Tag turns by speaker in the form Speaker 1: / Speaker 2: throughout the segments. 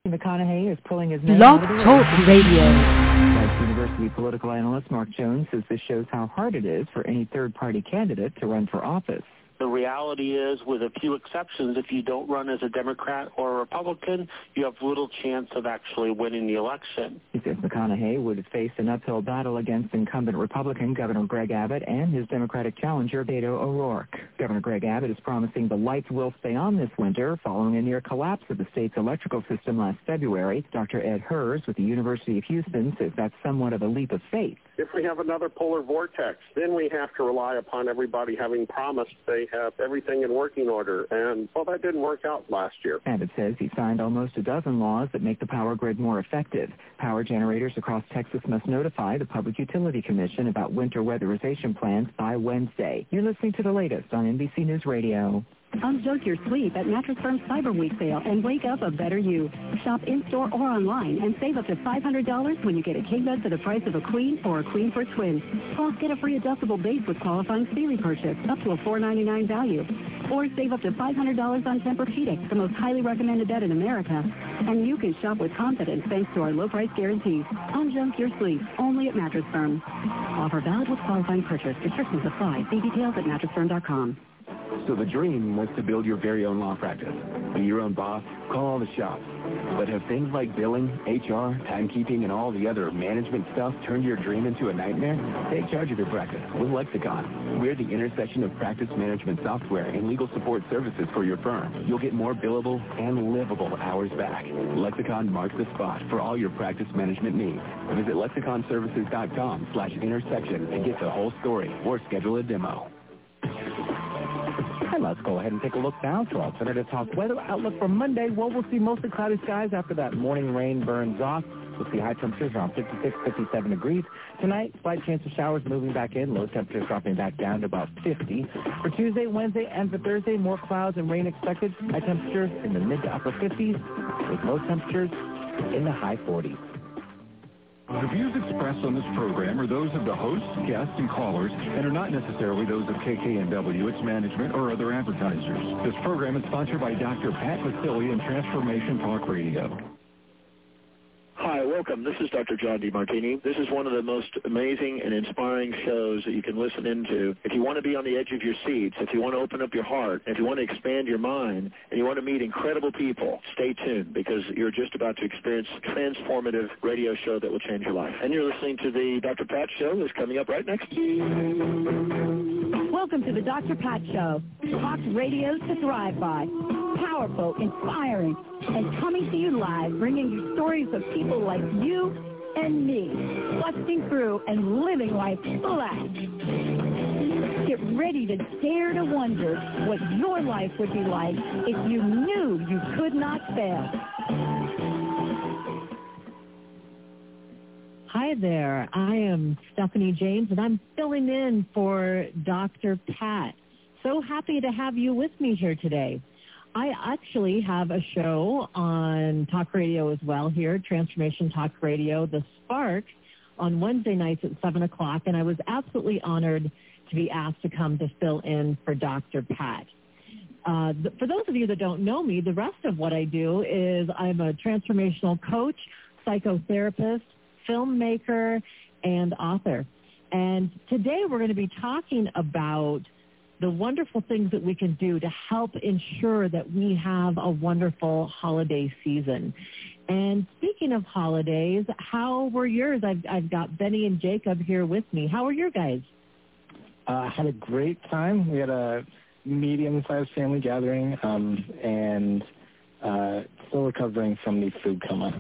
Speaker 1: McConaughey is pulling his name
Speaker 2: Blog
Speaker 1: out of the
Speaker 2: Talk Radio.
Speaker 1: Rice University political analyst Mark Jones says this shows how hard it is for any third-party candidate to run for office.
Speaker 3: The reality is, with a few exceptions, if you don't run as a Democrat or a Republican, you have little chance of actually winning the election.
Speaker 1: He says McConaughey would face an uphill battle against incumbent Republican Governor Greg Abbott and his Democratic challenger Beto O'Rourke. Governor Greg Abbott is promising the lights will stay on this winter following a near collapse of the state's electrical system last February. Dr. Ed Hers with the University of Houston says that's somewhat of a leap of faith.
Speaker 4: If we have another polar vortex, then we have to rely upon everybody having promised they have everything in working order. And, well, that didn't work out last year.
Speaker 1: Abbott says he signed almost a dozen laws that make the power grid more effective. Power generators across Texas must notify the Public Utility Commission about winter weatherization plans by Wednesday. You're listening to the latest on NBC News Radio.
Speaker 5: Unjunk your sleep at Mattress Firm's Cyber Week sale and wake up a better you. Shop in-store or online and save up to $500 when you get a king bed for the price of a queen or a queen for a twin. Plus, get a free adjustable base with qualifying Sealy purchase up to a $499 value. Or save up to $500 on Tempur-Pedic, the most highly recommended bed in America. And you can shop with confidence thanks to our low price guarantees. Unjunk your sleep only at Mattress Firm. Offer valid with qualifying purchase. Restrictions apply. See details at mattressfirm.com.
Speaker 6: So the dream was to build your very own law practice. Be your own boss, call all the shots. But have things like billing, HR, timekeeping, and all the other management stuff turned your dream into a nightmare? Take charge of your practice with Lexicon. We're the intersection of practice management software and legal support services for your firm. You'll get more billable and livable hours back. Lexicon marks the spot for all your practice management needs. Visit lexiconservices.com/intersection and get the whole story or schedule a demo.
Speaker 7: Let's go ahead and take a look now to Alternative Talk weather outlook for Monday. Well, we'll see mostly cloudy skies after that morning rain burns off. We'll see high temperatures around 56, 57 degrees. Tonight, slight chance of showers moving back in. Low temperatures dropping back down to about 50. For Tuesday, Wednesday, and for Thursday, more clouds and rain expected. High temperatures in the mid to upper 50s with low temperatures in the high 40s.
Speaker 8: The views expressed on this program are those of the hosts, guests, and callers, and are not necessarily those of KKNW, its management, or other advertisers. This program is sponsored by Dr. Pat Vasili and Transformation Talk Radio.
Speaker 9: Hi, welcome. This is Dr. John DeMartini. This is one of the most amazing and inspiring shows that you can listen into. If you want to be on the edge of your seats, if you want to open up your heart, if you want to expand your mind, and you want to meet incredible people, stay tuned because you're just about to experience a transformative radio show that will change your life. And you're listening to the Dr. Pat Show that's coming up right next.
Speaker 5: Welcome to the Dr. Pat Show. Talk radio to thrive by. Powerful, inspiring, and coming to you live, bringing you stories of people like you and me, busting through and living life full-out. Get ready to dare to wonder what your life would be like if you knew you could not fail.
Speaker 10: Hi there. I am Stephanie James, and I'm filling in for Dr. Pat. So happy to have you with me here today. I actually have a show on talk radio as well here, Transformation Talk Radio, The Spark, on Wednesday nights at 7 o'clock, and I was absolutely honored to be asked to come to fill in for Dr. Pat. For those of you that don't know me, the rest of what I do is I'm a transformational coach, psychotherapist, filmmaker, and author. And today we're going to be talking about the wonderful things that we can do to help ensure that we have a wonderful holiday season. And speaking of holidays, how were yours? I've got Benny and Jacob here with me. How are your guys?
Speaker 7: Had a great time. We had a medium-sized family gathering and still recovering from the food coma.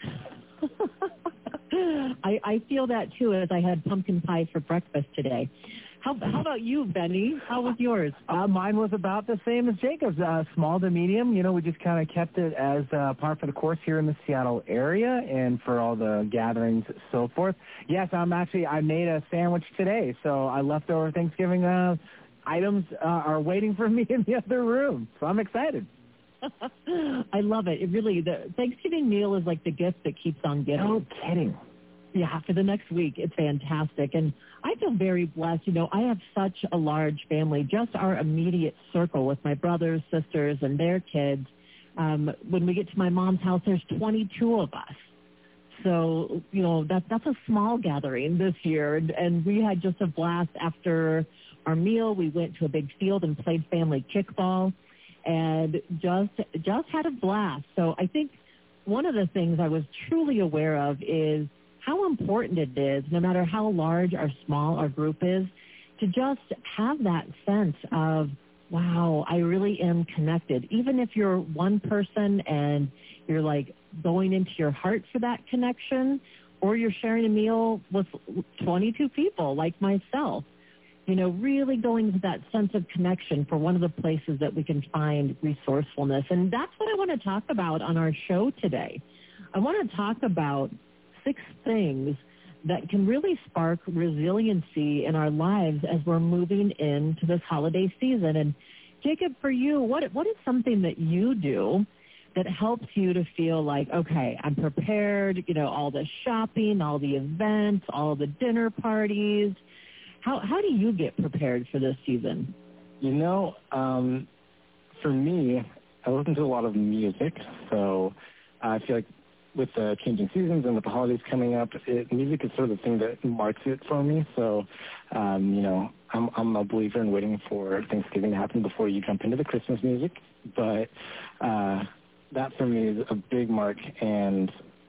Speaker 10: I feel that, too, as I had pumpkin pie for breakfast today. How about you, Benny? How was yours?
Speaker 11: Mine was about the same as Jacob's, small to medium. You know, we just kind of kept it as par for the course here in the Seattle area and for all the gatherings and so forth. Yes, I made a sandwich today, so I leftover Thanksgiving items are waiting for me in the other room, so I'm excited.
Speaker 10: I love it. The Thanksgiving meal is like the gift that keeps on giving.
Speaker 11: No kidding.
Speaker 10: Yeah, for the next week, it's fantastic. And I feel very blessed. You know, I have such a large family, just our immediate circle with my brothers, sisters, and their kids. When we get to my mom's house, there's 22 of us. So, that's a small gathering this year. And we had just a blast after our meal. We went to a big field and played family kickball and just had a blast. So I think one of the things I was truly aware of is how important it is, no matter how large or small our group is, to just have that sense of, wow, I really am connected. Even if you're one person and you're like going into your heart for that connection, or you're sharing a meal with 22 people like myself, really going to that sense of connection for one of the places that we can find resourcefulness. And that's what I want to talk about on our show today. I want to talk about 6 things that can really spark resiliency in our lives as we're moving into this holiday season. And Jacob, for you, what is something that you do that helps you to feel like, okay, I'm prepared, all the shopping, all the events, all the dinner parties? How do you get prepared for this season?
Speaker 7: For me, I listen to a lot of music, so I feel like with the changing seasons and with the holidays coming up, music is sort of the thing that marks it for me. So, I'm a believer in waiting for Thanksgiving to happen before you jump into the Christmas music. But that for me is a big mark, and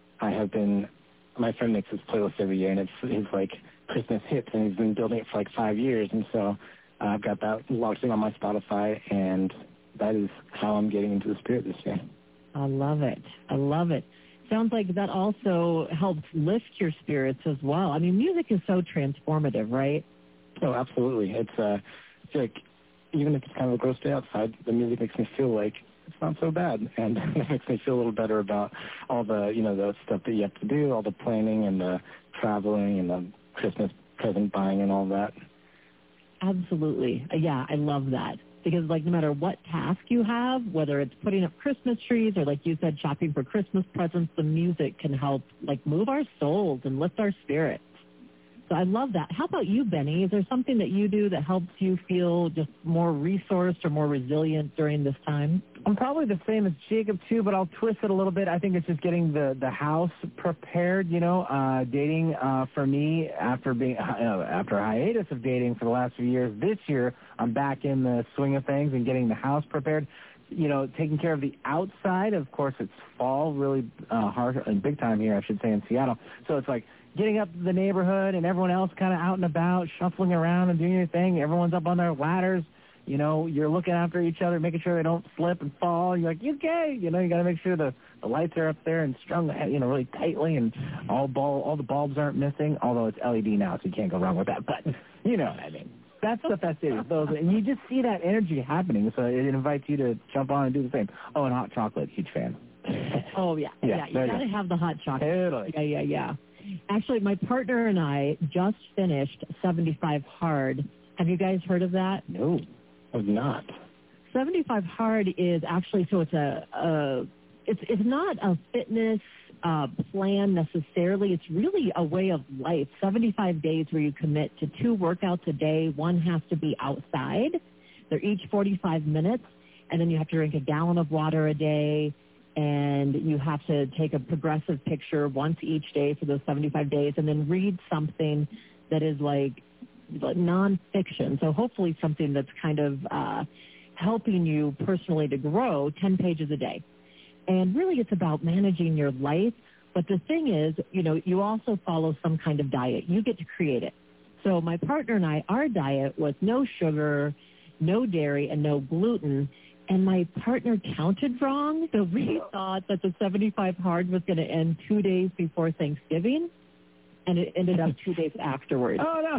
Speaker 7: my friend makes this playlist every year, and it's his Christmas hits, and he's been building it for 5 years, and so I've got that locked in on my Spotify, and that is how I'm getting into the spirit this year.
Speaker 10: I love it. Sounds like that also helps lift your spirits as well. I mean, music is so transformative, right?
Speaker 7: Oh, absolutely. It's I feel like even if it's kind of a gross day outside, the music makes me feel like it's not so bad, and it makes me feel a little better about all the the stuff that you have to do, all the planning and the traveling and the Christmas present buying and all that.
Speaker 10: Absolutely. Yeah, I love that. Because, no matter what task you have, whether it's putting up Christmas trees or, like you said, shopping for Christmas presents, the music can help, move our souls and lift our spirits. So I love that. How about you, Benny? Is there something that you do that helps you feel just more resourced or more resilient during this time?
Speaker 11: I'm probably the same as Jacob, too, but I'll twist it a little bit. I think it's just getting the house prepared, dating for me after a hiatus of dating for the last few years. This year, I'm back in the swing of things and getting the house prepared. Taking care of the outside. Of course, it's fall really hard and big time here, I should say, in Seattle. So it's getting up the neighborhood and everyone else kind of out and about, shuffling around and doing your thing. Everyone's up on their ladders. You're looking after each other, making sure they don't slip and fall. You're like, you okay? You got to make sure the lights are up there and strung, really tightly, and all the bulbs aren't missing. Although it's LED now, so you can't go wrong with that. But you know what I mean. That's the festivity. And you just see that energy happening, so it invites you to jump on and do the same. Oh, and hot chocolate, huge fan.
Speaker 10: Oh yeah. You got to have the hot chocolate.
Speaker 11: Totally.
Speaker 10: Yeah. Actually, my partner and I just finished 75 Hard. Have you guys heard of that?
Speaker 7: No. Of not.
Speaker 10: 75 Hard is actually, so it's it's not a fitness plan necessarily. It's really a way of life. 75 days where you commit to 2 workouts a day. One has to be outside. They're each 45 minutes, and then you have to drink a gallon of water a day, and you have to take a progressive picture once each day for those 75 days, and then read something that is nonfiction, so hopefully something that's kind of helping you personally to grow, 10 pages a day. And really it's about managing your life, but the thing is, you also follow some kind of diet. You get to create it. So my partner and I, our diet was no sugar, no dairy, and no gluten, and my partner counted wrong, so we thought that the 75 Hard was going to end 2 days before Thanksgiving, and it ended up 2 days afterwards.
Speaker 11: Oh, no.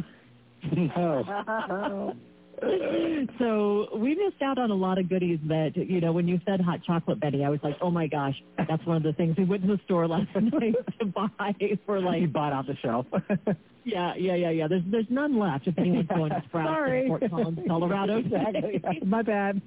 Speaker 10: No. So we missed out on a lot of goodies that, when you said hot chocolate, Benny, I was like, oh my gosh, that's one of the things we went to the store last night to buy for
Speaker 11: You bought off the shelf.
Speaker 10: Yeah. There's none left if anyone's going to Sprouts in Fort Collins, Colorado.
Speaker 11: Exactly. My bad.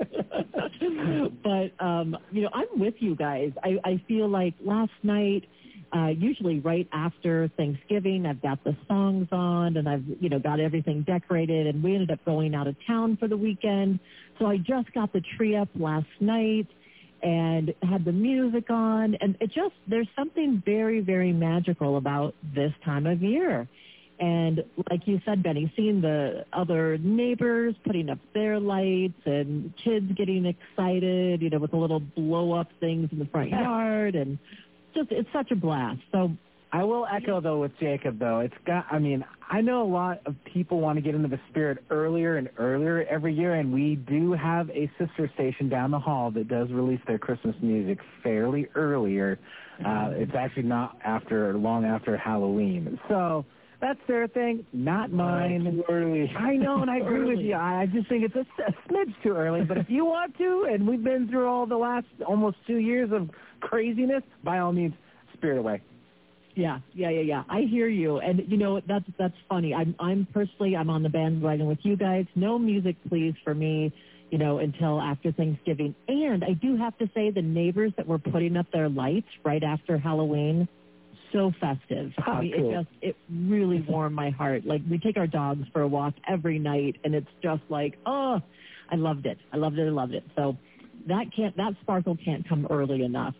Speaker 10: But, I'm with you guys. I feel like last night, usually right after Thanksgiving, I've got the songs on and I've, got everything decorated, and we ended up going out of town for the weekend. So I just got the tree up last night, and had the music on. And there's something very, very magical about this time of year. And like you said, Benny, seeing the other neighbors putting up their lights and kids getting excited, with the little blow-up things in the front yard, and it's such a blast. So
Speaker 11: I will echo, though, with Jacob, though. I know a lot of people want to get into the spirit earlier and earlier every year, and we do have a sister station down the hall that does release their Christmas music fairly earlier. It's actually not long after Halloween. So that's their thing, not mine.
Speaker 7: Too early.
Speaker 11: I know, and I agree with you. I just think it's a smidge too early. But if you want to, and we've been through all the last almost 2 years of craziness, by all means, spirit away.
Speaker 10: Yeah. I hear you, and that's funny. I'm personally on the bandwagon with you guys. No music, please, for me. Until after Thanksgiving. And I do have to say, the neighbors that were putting up their lights right after Halloween, so festive.
Speaker 11: Cool.
Speaker 10: It really warmed my heart. Like, we take our dogs for a walk every night, and it's just like, oh, I loved it. So that sparkle can't come early enough.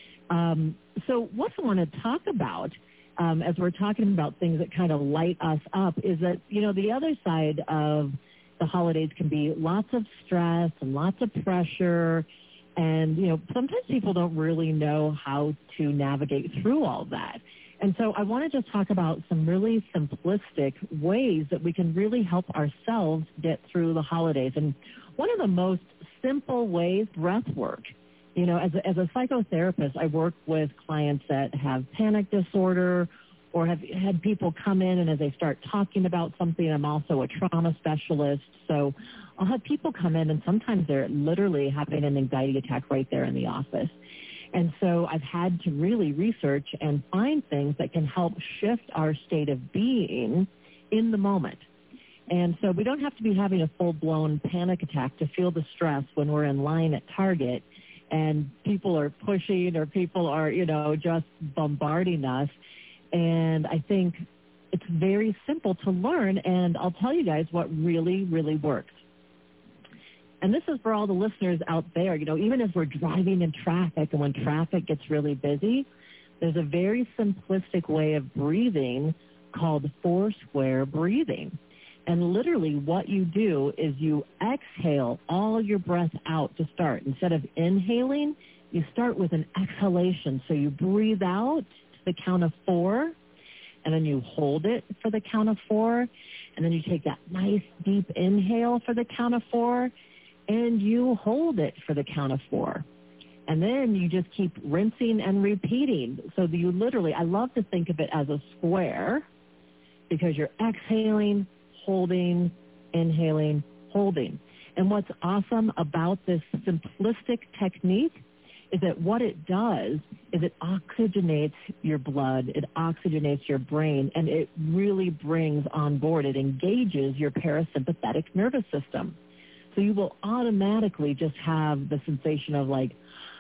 Speaker 10: So what I want to talk about, as we're talking about things that kind of light us up, is that, the other side of the holidays can be lots of stress and lots of pressure. And, sometimes people don't really know how to navigate through all that. And so I want to just talk about some really simplistic ways that we can really help ourselves get through the holidays. And one of the most simple ways, breath work. As a psychotherapist, I work with clients that have panic disorder or have had people come in, and as they start talking about something, I'm also a trauma specialist. So I'll have people come in, and sometimes they're literally having an anxiety attack right there in the office. And so I've had to really research and find things that can help shift our state of being in the moment. And so we don't have to be having a full-blown panic attack to feel the stress when we're in line at Target and people are pushing or people are, just bombarding us. And I think it's very simple to learn, and I'll tell you guys what really, really works. And this is for all the listeners out there, even as we're driving in traffic and when traffic gets really busy, there's a very simplistic way of breathing called four-square breathing. And literally what you do is you exhale all your breath out to start. Instead of inhaling, you start with an exhalation. So you breathe out to the count of 4, and then you hold it for the count of 4, and then you take that nice deep inhale for the count of 4, and you hold it for the count of 4. And then you just keep rinsing and repeating. So you literally, I love to think of it as a square, because you're exhaling, holding, inhaling, holding. And what's awesome about this simplistic technique is that what it does is it oxygenates your blood, it oxygenates your brain, and it really brings on board, it engages your parasympathetic nervous system. So you will automatically just have the sensation of like,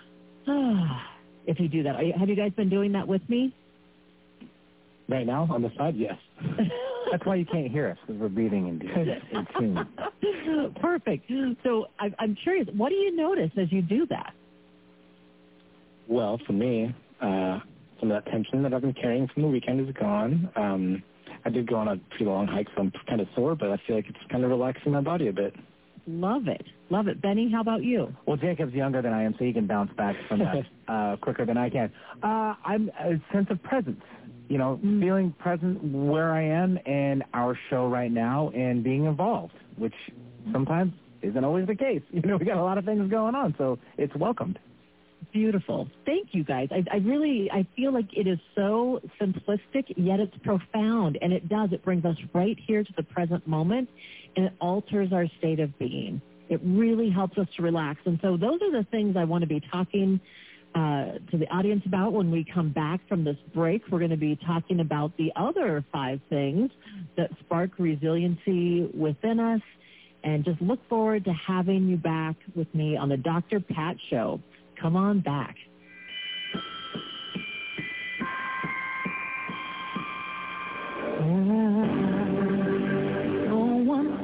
Speaker 10: if you do that. Have you guys been doing that with me?
Speaker 11: Right now, on the side, yes. That's why you can't hear us, because we're breathing in tune.
Speaker 10: Perfect. So I'm curious, what do you notice as you do that?
Speaker 7: Well, for me, some of that tension that I've been carrying from the weekend is gone. I did go on a pretty long hike, so I'm kind of sore, but I feel like it's kind of relaxing my body a bit.
Speaker 10: Love it. Love it. Benny, how about you?
Speaker 11: Well, Jacob's younger than I am, so he can bounce back from that quicker than I can. I'm a sense of presence. Feeling present where I am and our show right now and being involved, which sometimes isn't always the case. We got a lot of things going on, so it's welcomed.
Speaker 10: Beautiful. Thank you, guys. I feel like it is so simplistic, yet it's profound, and it brings us right here to the present moment, and it alters our state of being. It really helps us to relax. And so those are the things I want to be talking to the audience about when we come back from this break. We're going to be talking about the other 5 things that spark resiliency within us, and just look forward to having you back with me on the Dr. Pat Show. Come on back.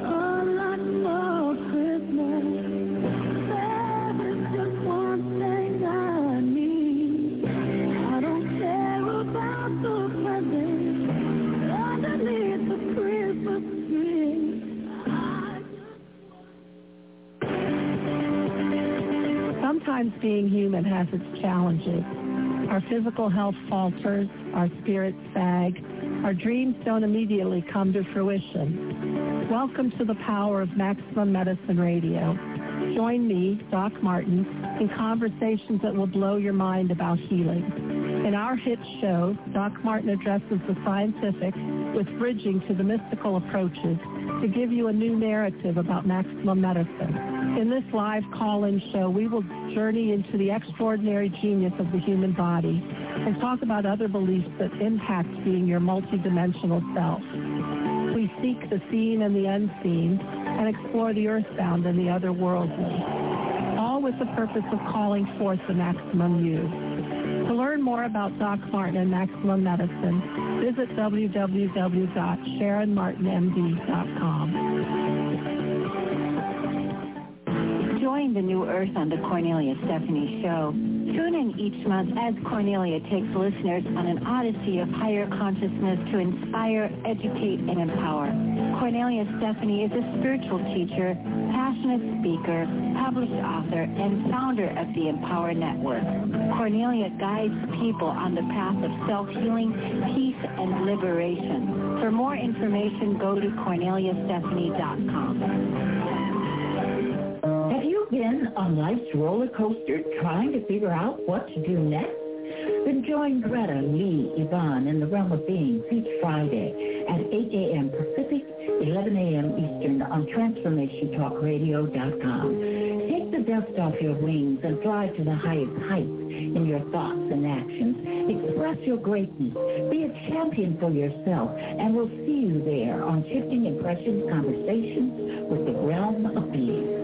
Speaker 2: Christmas. There is just one thing Sometimes being human has its challenges. Our physical health falters, our spirits sag, our dreams don't immediately come to fruition. Welcome to the power of Maximum Medicine Radio. Join me, Doc Martin, in conversations that will blow your mind about healing. In our hit show, Doc Martin addresses the scientific with bridging to the mystical approaches to give you a new narrative about maximum medicine. In this live call-in show, we will journey into the extraordinary genius of the human body and talk about other beliefs that impact being your multidimensional self. We seek the seen and the unseen and explore the earthbound and the otherworldly, all with the purpose of calling forth the maximum you. To learn more about Doc Martin and Maximum Medicine, visit www.SharonMartinMD.com.
Speaker 12: Join the new Earth on the Cornelia Stephanie Show. Tune in each month as Cornelia takes listeners on an odyssey of higher consciousness to inspire, educate, and empower. Cornelia Stephanie is a spiritual teacher, passionate speaker, published author, and founder of the Empower Network. Cornelia guides people on the path of self-healing, peace, and liberation. For more information, go to CorneliaStephanie.com.
Speaker 13: Have you been on life's roller coaster trying to figure out what to do next? Then join Greta, Lee, Yvonne, and the Realm of Beings each Friday at 8 a.m. Pacific, 11 a.m. Eastern on TransformationTalkRadio.com. Take the dust off your wings and fly to the highest heights in your thoughts and actions. Express your greatness. Be a champion for yourself, and we'll see you there on Shifting Impressions Conversations with the Realm of Beings.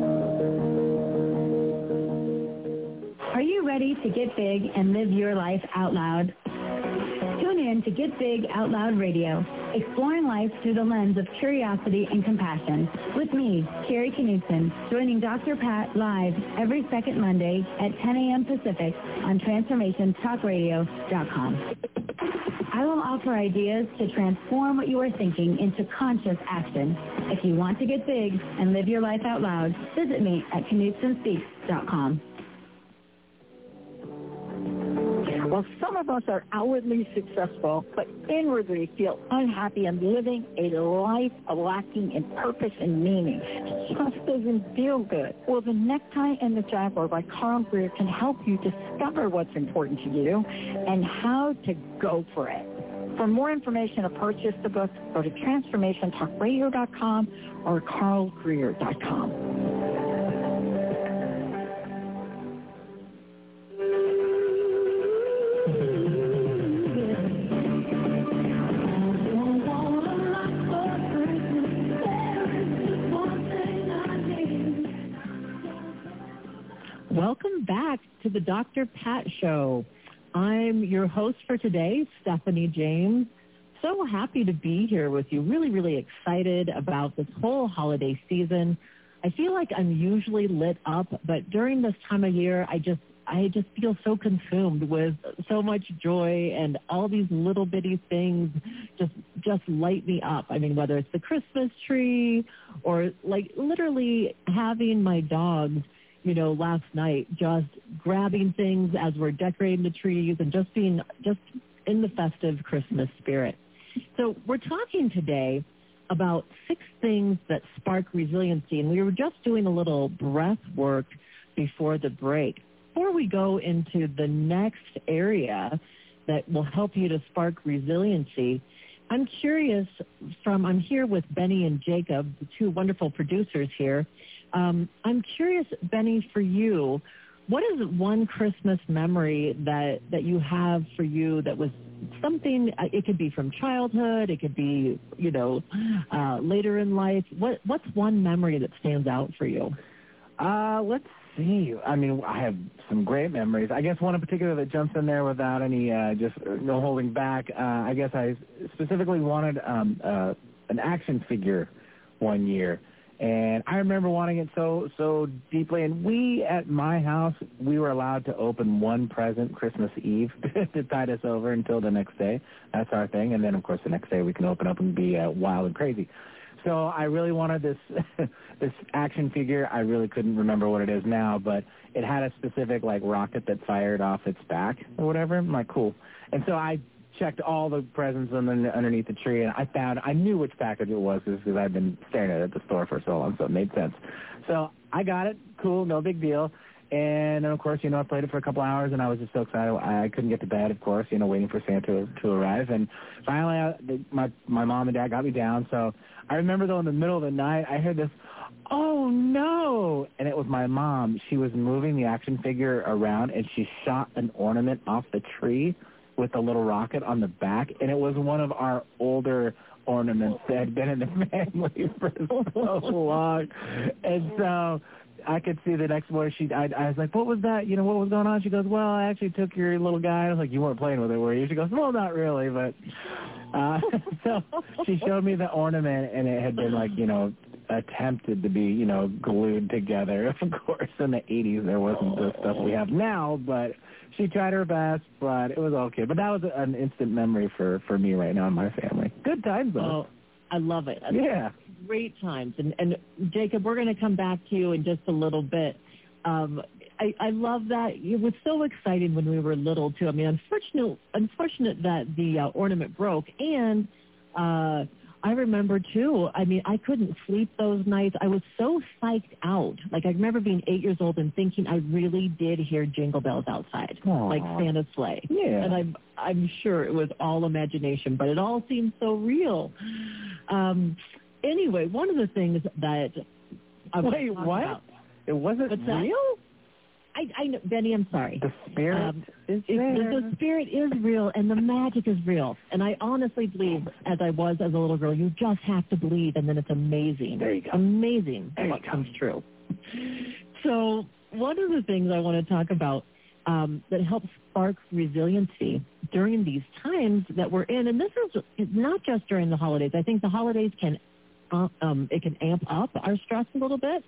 Speaker 12: Are you ready to get big and live your life out loud? Tune in to Get Big Out Loud Radio, exploring life through the lens of curiosity and compassion. With me, Carrie Knudsen, joining Dr. Pat live every second Monday at 10 a.m. Pacific on TransformationTalkRadio.com. I will offer ideas to transform what you are thinking into conscious action. If you want to get big and live your life out loud, visit me at KnudsenSpeaks.com.
Speaker 14: Well, some of us are outwardly successful, but inwardly feel unhappy and living a life lacking in purpose and meaning. It just doesn't feel good. Well, The Necktie and the Jaguar by Carl Greer can help you discover what's important to you and how to go for it. For more information or purchase the book, go to TransformationTalkRadio.com or CarlGreer.com.
Speaker 10: Welcome back to the Dr. Pat Show. I'm your host for today, Stephanie James. So happy to be here with you. Really, really excited about this whole holiday season. I feel like I'm usually lit up, but during this time of year, I just feel so consumed with so much joy, and all these little bitty things just light me up. I mean, whether it's the Christmas tree or like literally having my dogs, last night, just grabbing things as we're decorating the trees and just being just in the festive Christmas spirit. So we're talking today about 6 things that spark resiliency, and we were just doing a little breath work before the break. Before we go into the next area that will help you to spark resiliency, I'm curious I'm here with Benny and Jacob, the 2 wonderful producers here. I'm curious, Benny, for you, what is one Christmas memory that you have for you that was something, it could be from childhood, it could be, later in life. What's one memory that stands out for you?
Speaker 11: Let's see. I mean, I have some great memories. I guess one in particular that jumps in there without any, just no holding back. I guess I specifically wanted an action figure one year. And I remember wanting it so deeply. And we, at my house, we were allowed to open one present Christmas Eve to tide us over until the next day. That's our thing. And then, of course, the next day we can open up and be wild and crazy. So I really wanted this this action figure. I really couldn't remember what it is now, but it had a specific, like, rocket that fired off its back or whatever. I'm like, cool. And so I checked all the presents underneath the tree, and I knew which package it was because I'd been staring at it at the store for so long, so it made sense. So I got it. Cool, no big deal. And then, of course, I played it for a couple hours, and I was just so excited. I couldn't get to bed, of course, waiting for Santa to arrive. And finally, my mom and dad got me down. So I remember, though, in the middle of the night, I heard this, "Oh, no!" And it was my mom. She was moving the action figure around, and she shot an ornament off the tree with a little rocket on the back. And it was one of our older ornaments that had been in the family for so long. And so I could see the next morning, I was like, "What was that? What was going on?" She goes, "Well, I actually took your little guy." I was like, "You weren't playing with it, were you?" She goes, "Well, not really, but..." So she showed me the ornament, and it had been, like, attempted to be, glued together. Of course, in the 80s, there wasn't the stuff we have now, but she tried her best, but it was okay. But that was an instant memory for me right now and my family. Good times, though.
Speaker 10: Oh, I love it.
Speaker 11: Yeah.
Speaker 10: Great times. And Jacob, we're going to come back to you in just a little bit. I love that. It was so exciting when we were little, too. I mean, unfortunate that the ornament broke. And I remember, too, I couldn't sleep those nights. I was so psyched out. Like, I remember being 8 years old and thinking I really did hear jingle bells outside, like Santa's sleigh.
Speaker 11: Yeah.
Speaker 10: And I'm sure it was all imagination, but it all seemed so real. Anyway, one of the things that I was talking about.
Speaker 11: It wasn't real?
Speaker 10: I know, Benny, I'm sorry.
Speaker 11: The spirit is there.
Speaker 10: The spirit is real, and the magic is real. And I honestly believe, as I was as a little girl, you just have to believe, and then it's amazing.
Speaker 11: There you go.
Speaker 10: Amazing what comes true. So one of the things I want to talk about that helps spark resiliency during these times that we're in, and this is not just during the holidays. I think the holidays can amp up our stress a little bit.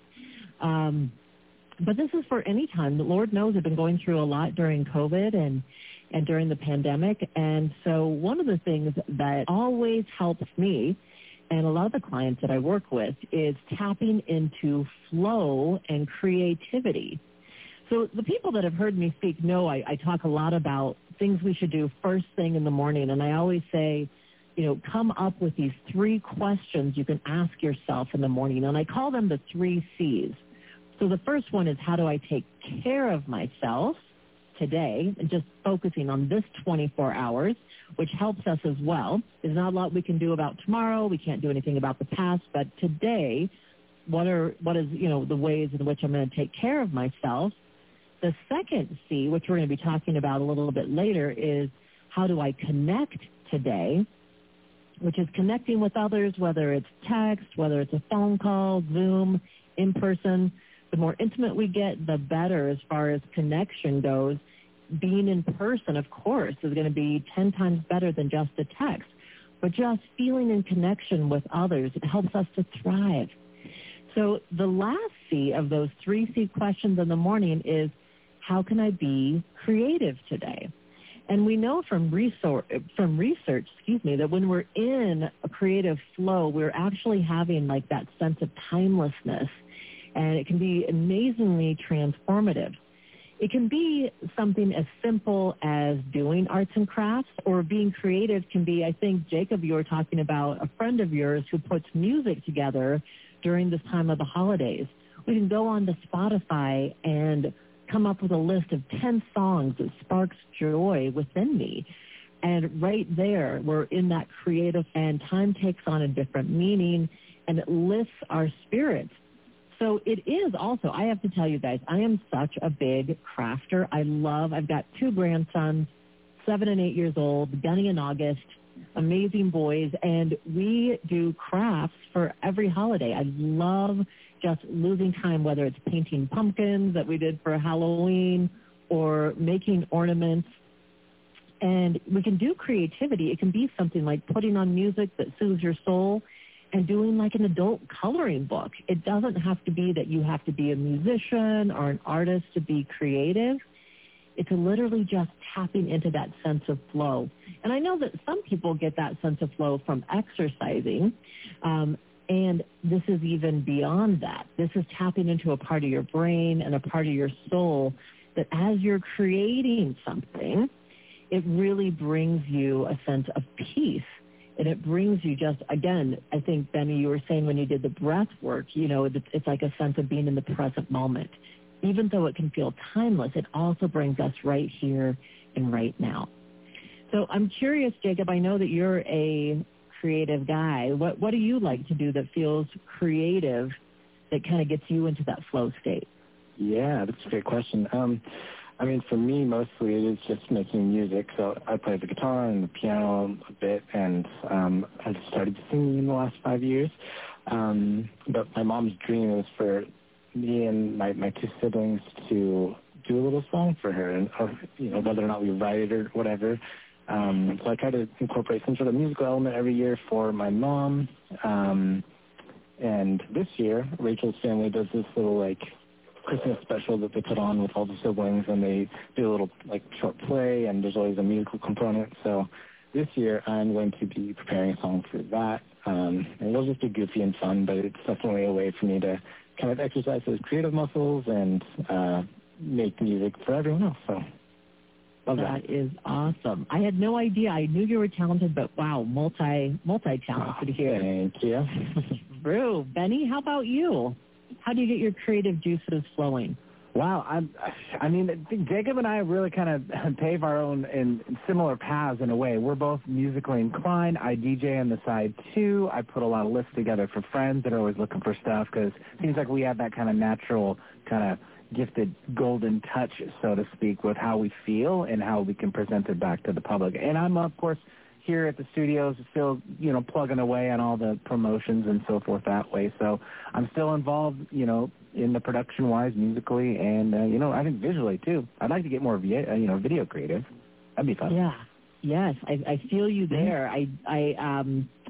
Speaker 10: But this is for any time. The Lord knows I've been going through a lot during COVID and during the pandemic. And so one of the things that always helps me and a lot of the clients that I work with is tapping into flow and creativity. So the people that have heard me speak know I talk a lot about things we should do first thing in the morning. And I always say, come up with these 3 questions you can ask yourself in the morning. And I call them the 3 C's. So the first one is, how do I take care of myself today? And just focusing on this 24 hours, which helps us as well. There's not a lot we can do about tomorrow. We can't do anything about the past. But today, what is the ways in which I'm going to take care of myself? The second C, which we're going to be talking about a little bit later, is how do I connect today? Which is connecting with others, whether it's text, whether it's a phone call, Zoom, in person. The more intimate we get, the better as far as connection goes. Being in person, of course, is going to be 10 times better than just a text. But just feeling in connection with others, it helps us to thrive. So the last C of those 3 C questions in the morning is, how can I be creative today? And we know from research, that when we're in a creative flow, we're actually having like that sense of timelessness. And it can be amazingly transformative. It can be something as simple as doing arts and crafts, or being creative can be, I think, Jacob, you were talking about a friend of yours who puts music together during this time of the holidays. We can go on to Spotify and come up with a list of 10 songs that sparks joy within me. And right there, we're in that creative, and time takes on a different meaning, and it lifts our spirits. So it is also, I have to tell you guys, I am such a big crafter. I've got 2 grandsons, 7 and 8 years old, Gunny and August, amazing boys, and we do crafts for every holiday. I love just losing time, whether it's painting pumpkins that we did for Halloween or making ornaments. And we can do creativity. It can be something like putting on music that soothes your soul and doing like an adult coloring book. It doesn't have to be that you have to be a musician or an artist to be creative. It's literally just tapping into that sense of flow. And I know that some people get that sense of flow from exercising. And this is even beyond that. This is tapping into a part of your brain and a part of your soul that as you're creating something, it really brings you a sense of peace. And it brings you just, again, I think, Benny, you were saying when you did the breath work, you know, it's like a sense of being in the present moment. Even though it can feel timeless, it also brings us right here and right now. So I'm curious, Jacob, I know that you're a creative guy. What do you like to do that feels creative, that kind of gets you into that flow state?
Speaker 11: Yeah, that's a great question. I mean, for me, mostly it is just making music. So I play the guitar and the piano a bit, and I've started singing in the last 5 years. But my mom's dream is for me and my two siblings to do a little song for her, and you know, whether or not we write it or whatever. So I try to incorporate some sort of musical element every year for my mom. And this year, Rachel's family does this little, like, Christmas special that they put on with all the siblings, and they do a little, like, short play, and there's always a musical component. So this year, I'm going to be preparing a song for that. And it'll just be goofy and fun, but it's definitely a way for me to kind of exercise those creative muscles and make music for everyone else. So
Speaker 10: that is awesome. I had no idea. I knew you were talented, but wow, multi-talented here.
Speaker 11: Thank you.
Speaker 10: Drew, Benny, how about you? How do you get your creative juices flowing?
Speaker 11: Wow, I mean, Jacob and I really kind of pave our own in similar paths in a way. We're both musically inclined. I DJ on the side, too. I put a lot of lists together for friends that are always looking for stuff, because it seems like we have that kind of natural, kind of gifted golden touch, so to speak, with how we feel and how we can present it back to the public. And I'm, of course, here at the studios, still, you know, plugging away on all the promotions and so forth that way. So I'm still involved, you know, in the production-wise, musically, and, you know, I think visually, too. I'd like to get more, video creative. That'd be fun.
Speaker 10: Yeah. Yes, I feel you there. I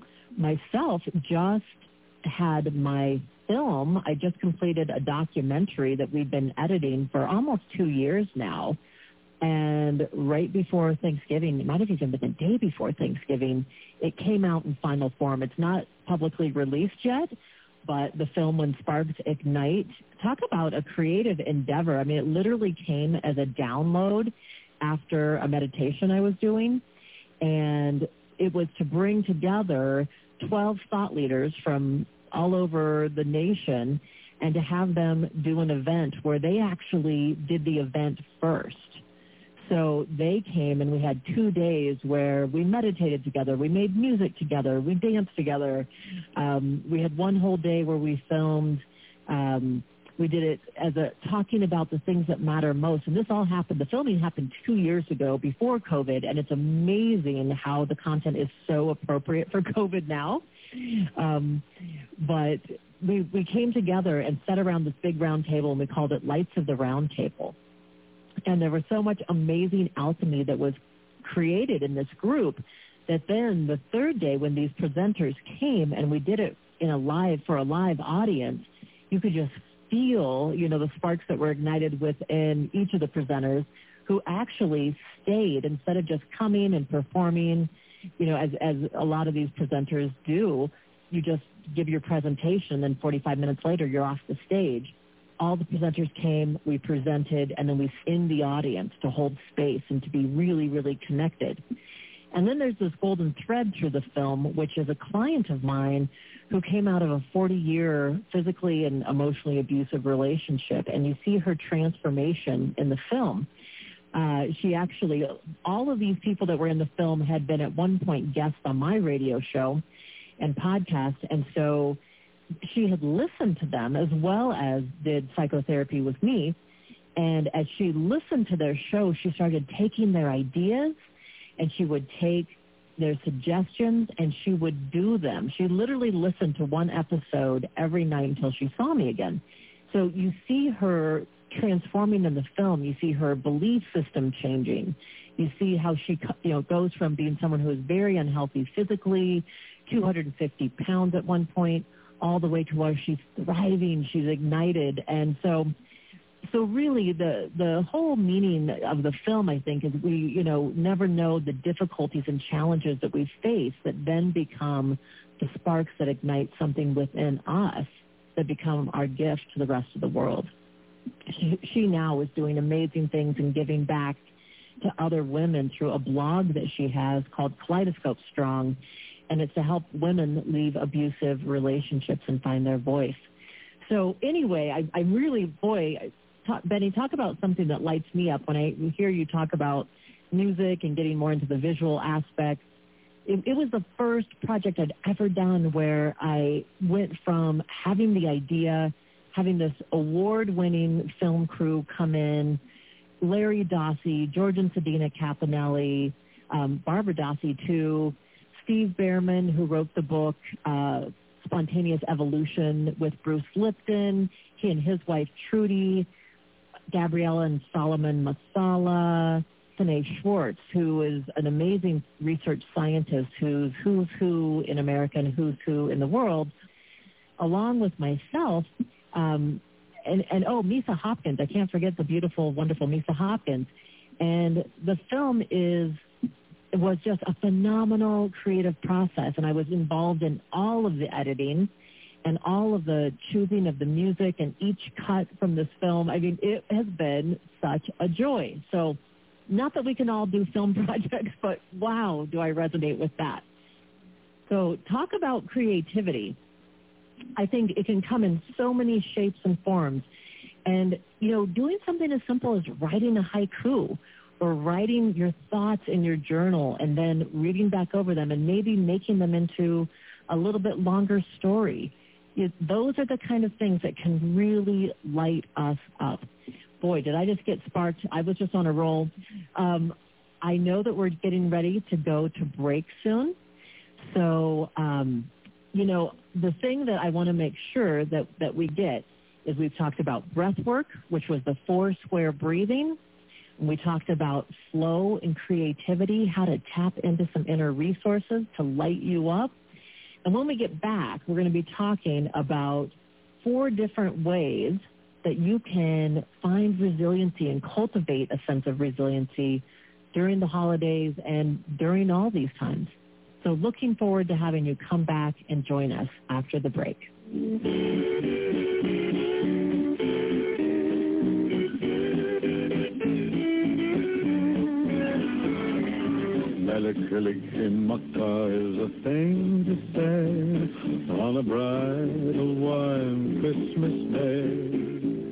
Speaker 10: myself just had my film. I just completed a documentary that we've been editing for almost 2 years now. And right before Thanksgiving, it might have even been the day before Thanksgiving, it came out in final form. It's not publicly released yet, but the film, When Sparks Ignite, talk about a creative endeavor. I mean, it literally came as a download after a meditation I was doing, and it was to bring together 12 thought leaders from all over the nation and to have them do an event where they actually did the event first. So they came, and we had 2 days where we meditated together, we made music together, we danced together. We had one whole day where we filmed. We did it as talking about the things that matter most. And this all happened, the filming happened 2 years ago before COVID, and it's amazing how the content is so appropriate for COVID now. But we came together and sat around this big round table, and we called it Lights of the Round Table. And there was so much amazing alchemy that was created in this group that then the third day when these presenters came and we did it for a live audience, you could just feel, you know, the sparks that were ignited within each of the presenters, who actually stayed instead of just coming and performing, you know, as a lot of these presenters do. You just give your presentation, and 45 minutes later you're off the stage. All the presenters came, we presented, and then we in the audience to hold space and to be really, really connected. And then there's this golden thread through the film, which is a client of mine who came out of a 40-year physically and emotionally abusive relationship, and you see her transformation in the film. She actually, all of these people that were in the film had been at one point guests on my radio show and podcast, and so she had listened to them as well as did psychotherapy with me. And as she listened to their show, she started taking their ideas, and she would take their suggestions and she would do them. She literally listened to one episode every night until she saw me again. So you see her transforming in the film. You see her belief system changing. You see how she, you know, goes from being someone who is very unhealthy physically, 250 pounds at one point, all the way to where she's thriving, she's ignited. And so So really, the whole meaning of the film, I think, is we, never know the difficulties and challenges that we face that then become the sparks that ignite something within us that become our gift to the rest of the world. She now is doing amazing things and giving back to other women through a blog that she has called Kaleidoscope Strong, and it's to help women leave abusive relationships and find their voice. So anyway, I really, Benny, talk about something that lights me up when I hear you talk about music and getting more into the visual aspect. It was the first project I'd ever done where I went from having the idea, having this award-winning film crew come in, Larry Dossey, George and Sedina Caponelli, Barbara Dossey too, Steve Behrman, who wrote the book Spontaneous Evolution with Bruce Lipton, he and his wife Trudy, Gabriella and Solomon Masala, Sine Schwartz, who is an amazing research scientist who's who in America and who's who in the world, along with myself, and Misa Hopkins. I can't forget the beautiful, wonderful Misa Hopkins. And the film was just a phenomenal creative process, and I was involved in all of the editing and all of the choosing of the music and each cut from this film. I mean, it has been such a joy. So not that we can all do film projects, but wow, do I resonate with that. So talk about creativity. I think it can come in so many shapes and forms. And, doing something as simple as writing a haiku or writing your thoughts in your journal and then reading back over them and maybe making them into a little bit longer story. Those are the kind of things that can really light us up. Boy, did I just get sparked. I was just on a roll. I know that we're getting ready to go to break soon. So, the thing that I want to make sure that we get is we've talked about breath work, which was the 4-square breathing. And we talked about flow and creativity, how to tap into some inner resources to light you up. And when we get back, we're going to be talking about 4 different ways that you can find resiliency and cultivate a sense of resiliency during the holidays and during all these times. So looking forward to having you come back and join us after the break.
Speaker 15: Melikilikimaka is a thing to say on a bridal wine Christmas Day.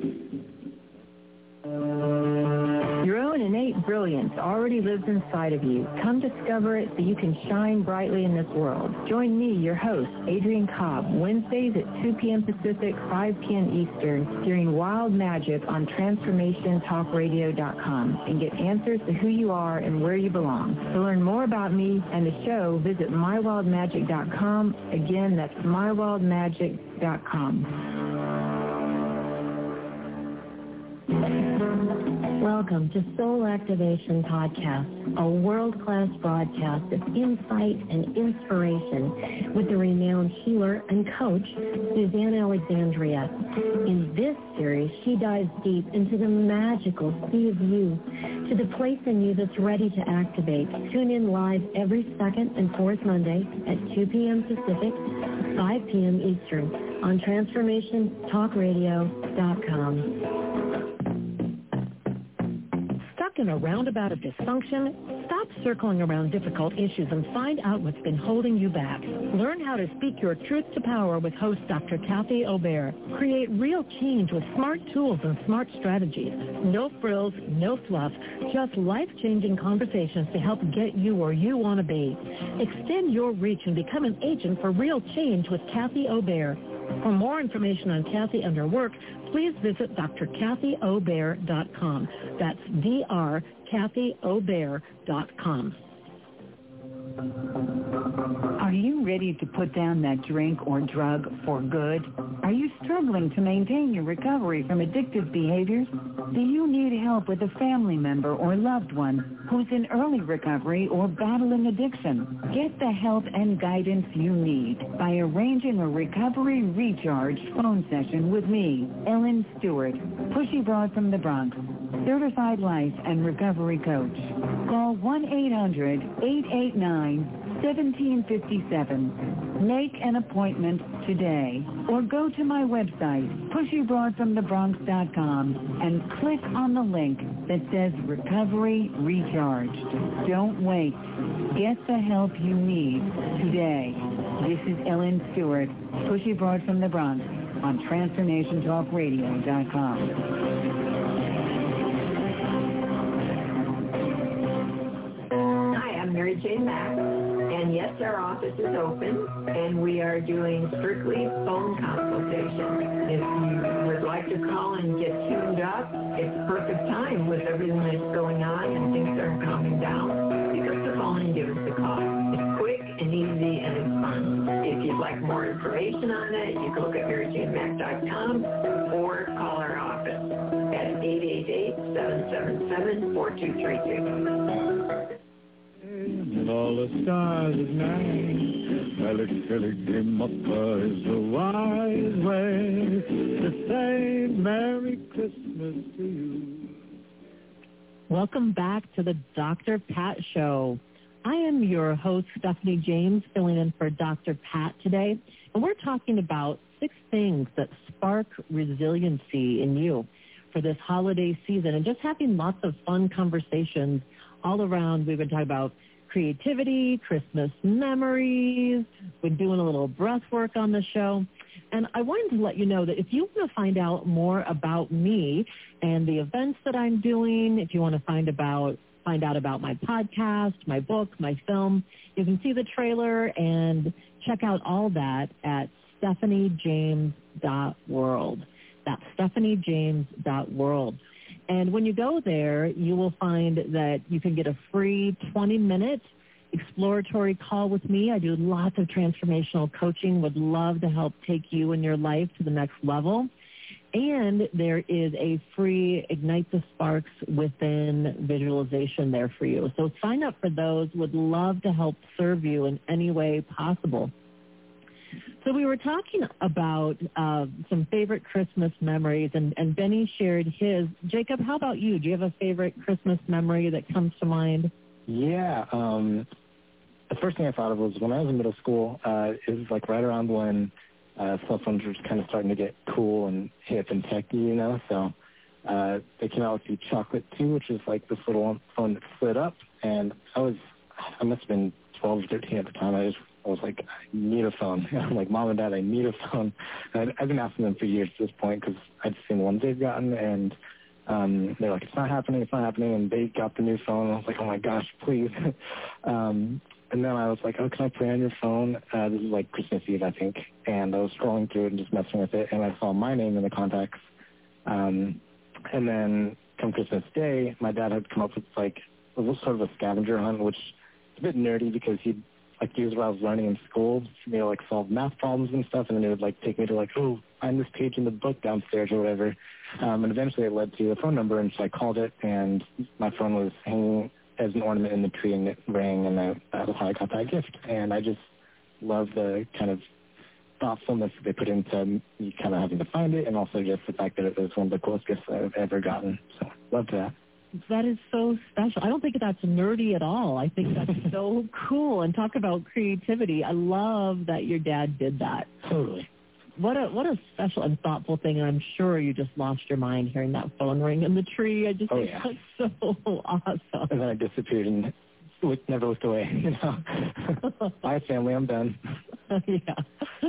Speaker 16: Your own innate brilliance already lives inside of you. Come discover it so you can shine brightly in this world. Join me, your host, Adrienne Cobb, Wednesdays at 2 p.m. Pacific, 5 p.m. Eastern, during Wild Magic on TransformationTalkRadio.com and get answers to who you are and where you belong. To learn more about me and the show, visit MyWildMagic.com. Again, that's MyWildMagic.com.
Speaker 17: Welcome to Soul Activation Podcast, a world-class broadcast of insight and inspiration with the renowned healer and coach, Suzanne Alexandria. In this series, she dives deep into the magical sea of you, to the place in you that's ready to activate. Tune in live every second and fourth Monday at 2 p.m. Pacific, 5 p.m. Eastern on TransformationTalkRadio.com.
Speaker 18: In a roundabout of dysfunction? Stop circling around difficult issues and find out what's been holding you back. Learn how to speak your truth to power with host Dr. Kathy Obear. Create real change with smart tools and smart strategies. No frills, no fluff, just life-changing conversations to help get you where you want to be. Extend your reach and become an agent for real change with Kathy Obear. For more information on Kathy and her work, please visit drkathyobear.com. That's drkathyobear.com.
Speaker 19: Are you ready to put down that drink or drug for good? Are you struggling to maintain your recovery from addictive behaviors? Do you need help with a family member or loved one who's in early recovery or battling addiction? Get the help and guidance you need by arranging a recovery recharge phone session with me, Ellen Stewart, Pushy Broad from the Bronx, certified life and recovery coach. Call 1-800-889-1757. Make an appointment today or go to my website, pushybroadfromthebronx.com, and click on the link that says Recovery Recharged. Don't wait. Get the help you need today. This is Ellen Stewart, Pushy Broad from the Bronx on TransformationTalkRadio.com.
Speaker 16: Mary Jane Mack, and yes, our office is open, and we are doing strictly phone consultation. If you would like to call and get tuned up, it's the perfect time with everything that's going on and things are calming down. Pick up the phone and give us a call. It's quick and easy and it's fun. If you'd like more information on it, you can look at MaryJaneMack.com or call our office at 888-777-4232.
Speaker 15: And all the stars at night, Melikilikimaka is the wise way to say Merry Christmas to you.
Speaker 10: Welcome back to the Dr. Pat Show. I am your host, Stephanie James, filling in for Dr. Pat today, and we're talking about 6 things that spark resiliency in you for this holiday season, and just having lots of fun conversations all around. We've been talking about creativity, Christmas memories. We're doing a little breath work on the show. And I wanted to let you know that if you want to find out more about me and the events that I'm doing, if you want to find out about my podcast, my book, my film, you can see the trailer and check out all that at StephanieJames.world. That's StephanieJames.world. And when you go there, you will find that you can get a free 20-minute exploratory call with me. I do lots of transformational coaching, would love to help take you and your life to the next level. And there is a free Ignite the Sparks Within visualization there for you. So sign up for those. Would love to help serve you in any way possible. So we were talking about some favorite Christmas memories, and Benny shared his. Jacob, how about you? Do you have a favorite Christmas memory that comes to mind?
Speaker 7: Yeah. The first thing I thought of was when I was in middle school. It was like right around when cell phones were just kind of starting to get cool and hip and techy, you know. So they came out with the Chocolate 2, which is like this little phone that slid up. And I must have been 12 or 13 at the time. I was like, I need a phone. I'm like, Mom and Dad, I need a phone. And I've been asking them for years at this point because I'd seen the ones they've gotten, and they're like, it's not happening. And they got the new phone. And I was like, oh, my gosh, please. And then I was like, oh, can I play on your phone? This is like Christmas Eve, I think. And I was scrolling through it and just messing with it, and I saw my name in the contacts. And then come Christmas Day, my dad had come up with like a little sort of a scavenger hunt, which is a bit nerdy because he'd like use what I was learning in school for me to like solve math problems and stuff, and then it would like take me to like, oh, find this page in the book downstairs or whatever. And eventually it led to a phone number, and so I called it, and my phone was hanging as an ornament in the tree, and it rang, and that was how I got that gift. And I just love the kind of thoughtfulness that they put into me kind of having to find it, and also just the fact that it was one of the coolest gifts I've ever gotten. So loved that.
Speaker 10: That is so special. I don't think that's nerdy at all. I think that's so cool. And talk about creativity. I love that your dad did that.
Speaker 7: Totally.
Speaker 10: What a special and thoughtful thing. And I'm sure you just lost your mind hearing that phone ring in the tree. I just think that's so awesome.
Speaker 7: And then I disappeared and never looked away. You know, bye family, I'm done.
Speaker 10: Yeah.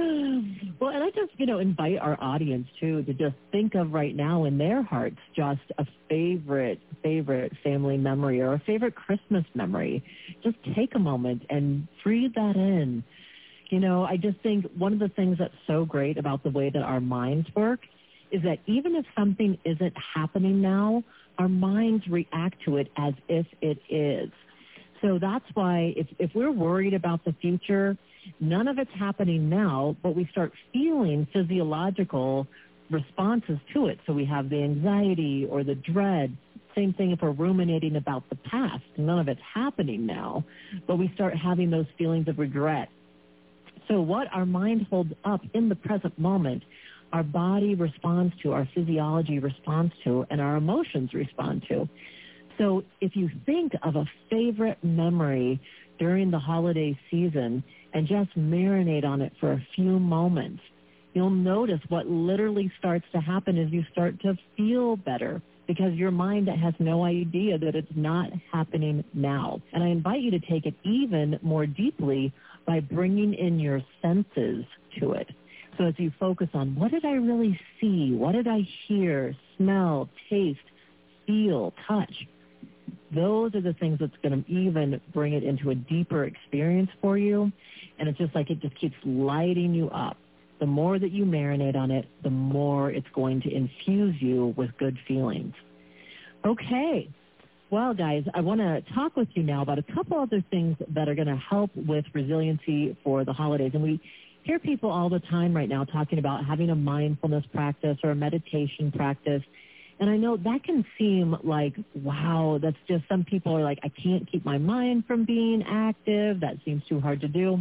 Speaker 10: Well, and I just, invite our audience, too, to just think of right now in their hearts just a favorite family memory or a favorite Christmas memory. Just take a moment and breathe that in. I just think one of the things that's so great about the way that our minds work is that even if something isn't happening now, our minds react to it as if it is. So that's why if we're worried about the future, none of it's happening now, but we start feeling physiological responses to it. So we have the anxiety or the dread. Same thing if we're ruminating about the past. None of it's happening now, but we start having those feelings of regret. So what our mind holds up in the present moment, our body responds to, our physiology responds to, and our emotions respond to. So if you think of a favorite memory during the holiday season and just marinate on it for a few moments, you'll notice what literally starts to happen is you start to feel better because your mind has no idea that it's not happening now. And I invite you to take it even more deeply by bringing in your senses to it. So as you focus on what did I really see, what did I hear, smell, taste, feel, touch, those are the things that's going to even bring it into a deeper experience for you. And it's just like it just keeps lighting you up. The more that you marinate on it, the more it's going to infuse you with good feelings. Okay. Well, guys, I want to talk with you now about a couple other things that are going to help with resiliency for the holidays. And we hear people all the time right now talking about having a mindfulness practice or a meditation practice. And I know that can seem like, wow, that's just, some people are like, I can't keep my mind from being active. That seems too hard to do.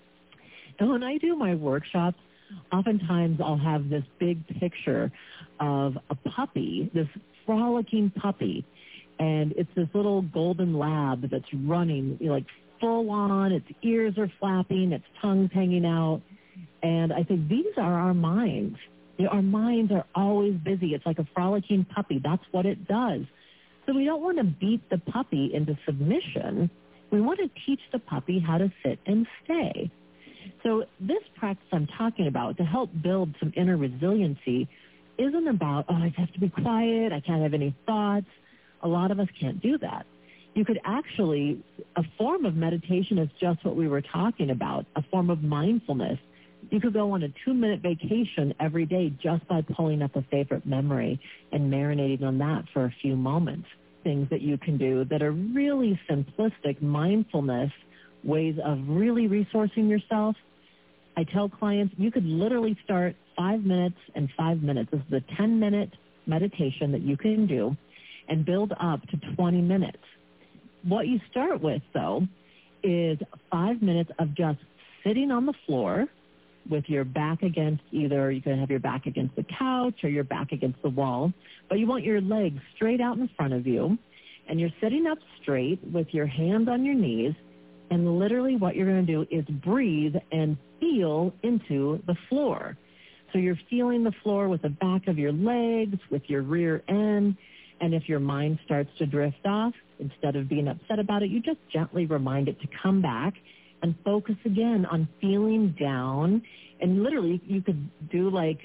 Speaker 10: And when I do my workshops, oftentimes I'll have this big picture of a puppy, this frolicking puppy. And it's this little golden lab that's running, like full on. Its ears are flapping, its tongue's hanging out. And I think these are our minds. Our minds are always busy. It's like a frolicking puppy. That's what it does. So we don't want to beat the puppy into submission. We want to teach the puppy how to sit and stay. So this practice I'm talking about to help build some inner resiliency isn't about, oh, I have to be quiet, I can't have any thoughts. A lot of us can't do that. You could actually, a form of meditation is just what we were talking about, a form of mindfulness. You could go on a 2-minute vacation every day just by pulling up a favorite memory and marinating on that for a few moments. Things that you can do that are really simplistic mindfulness ways of really resourcing yourself. I tell clients you could literally start 5 minutes and 5 minutes. This is a 10-minute meditation that you can do and build up to 20 minutes. What you start with, though, is 5 minutes of just sitting on the floor with your back against either, you can have your back against the couch or your back against the wall, but you want your legs straight out in front of you, and you're sitting up straight with your hands on your knees, and literally what you're going to do is breathe and feel into the floor. So you're feeling the floor with the back of your legs, with your rear end, and if your mind starts to drift off, instead of being upset about it, you just gently remind it to come back and focus again on feeling down. And literally you could do like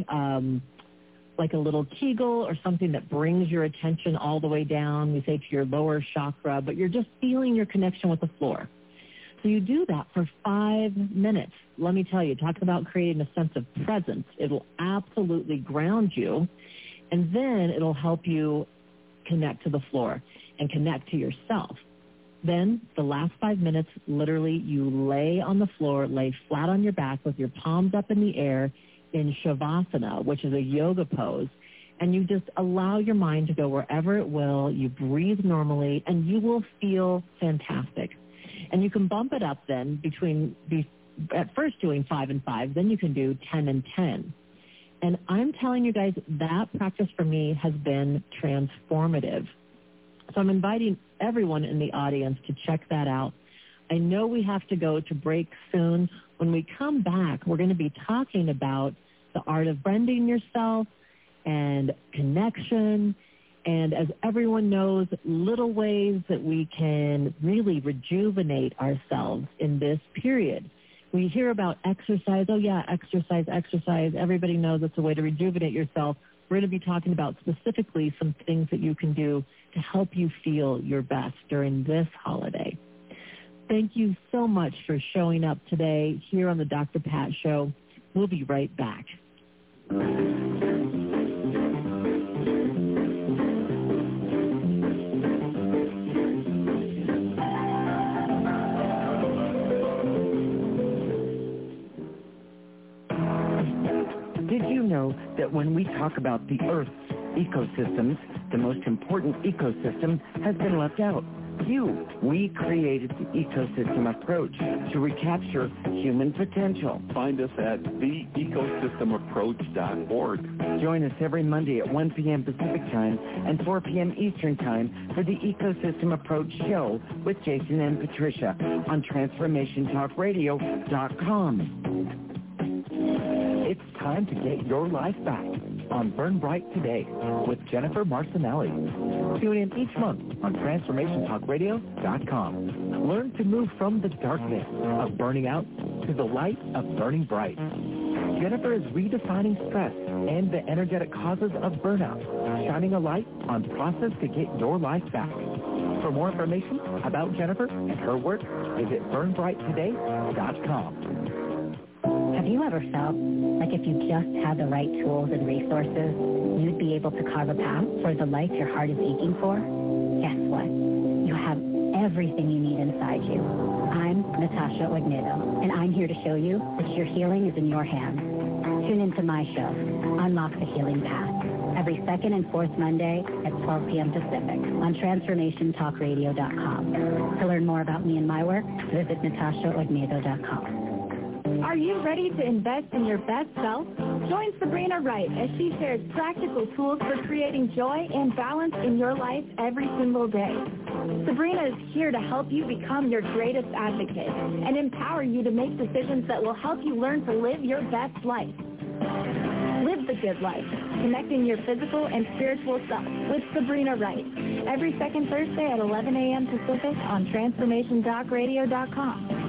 Speaker 10: a little Kegel or something that brings your attention all the way down. We say to your lower chakra, but you're just feeling your connection with the floor. So you do that for 5 minutes. Let me tell you, talk about creating a sense of presence. It'll absolutely ground you, and then it'll help you connect to the floor and connect to yourself. Then the last 5 minutes, literally you lay on the floor, lay flat on your back with your palms up in the air in Shavasana, which is a yoga pose, and you just allow your mind to go wherever it will. You breathe normally, and you will feel fantastic. And you can bump it up then at first doing 5 and 5, then you can do 10 and 10. And I'm telling you guys, that practice for me has been transformative. So I'm inviting everyone in the audience to check that out. I know we have to go to break soon. When we come back, we're going to be talking about the art of befriending yourself and connection. And as everyone knows, little ways that we can really rejuvenate ourselves in this period. We hear about exercise. Oh, yeah, exercise. Everybody knows it's a way to rejuvenate yourself. We're going to be talking about specifically some things that you can do to help you feel your best during this holiday. Thank you so much for showing up today here on the Dr. Pat Show. We'll be right back.
Speaker 20: know that when we talk about the Earth's ecosystems, the most important ecosystem has been left out. You. We created the ecosystem approach to recapture human potential.
Speaker 6: Find us at theecosystemapproach.org.
Speaker 20: Join us every Monday at 1 p.m. Pacific Time and 4 p.m. Eastern Time for the Ecosystem Approach Show with Jason and Patricia on TransformationTalkRadio.com. It's time to get your life back on Burn Bright Today with Jennifer Marcinelli. Tune in each month on TransformationTalkRadio.com. Learn to move from the darkness of burning out to the light of burning bright. Jennifer is redefining stress and the energetic causes of burnout, shining a light on the process to get your life back. For more information about Jennifer and her work, visit BurnBrightToday.com.
Speaker 17: Have you ever felt like if you just had the right tools and resources, you'd be able to carve a path for the life your heart is aching for? Guess what? You have everything you need inside you. I'm Natasha Ognedo, and I'm here to show you that your healing is in your hands. Tune into my show, Unlock the Healing Path, every second and fourth Monday at 12 p.m. Pacific on TransformationTalkRadio.com. To learn more about me and my work, visit NatashaOgnedo.com.
Speaker 21: Are you ready to invest in your best self? Join Sabrina Wright as she shares practical tools for creating joy and balance in your life every single day. Sabrina is here to help you become your greatest advocate and empower you to make decisions that will help you learn to live your best life. Live the good life, connecting your physical and spiritual self with Sabrina Wright. Every second Thursday at 11 a.m. Pacific on TransformationTalkRadio.com.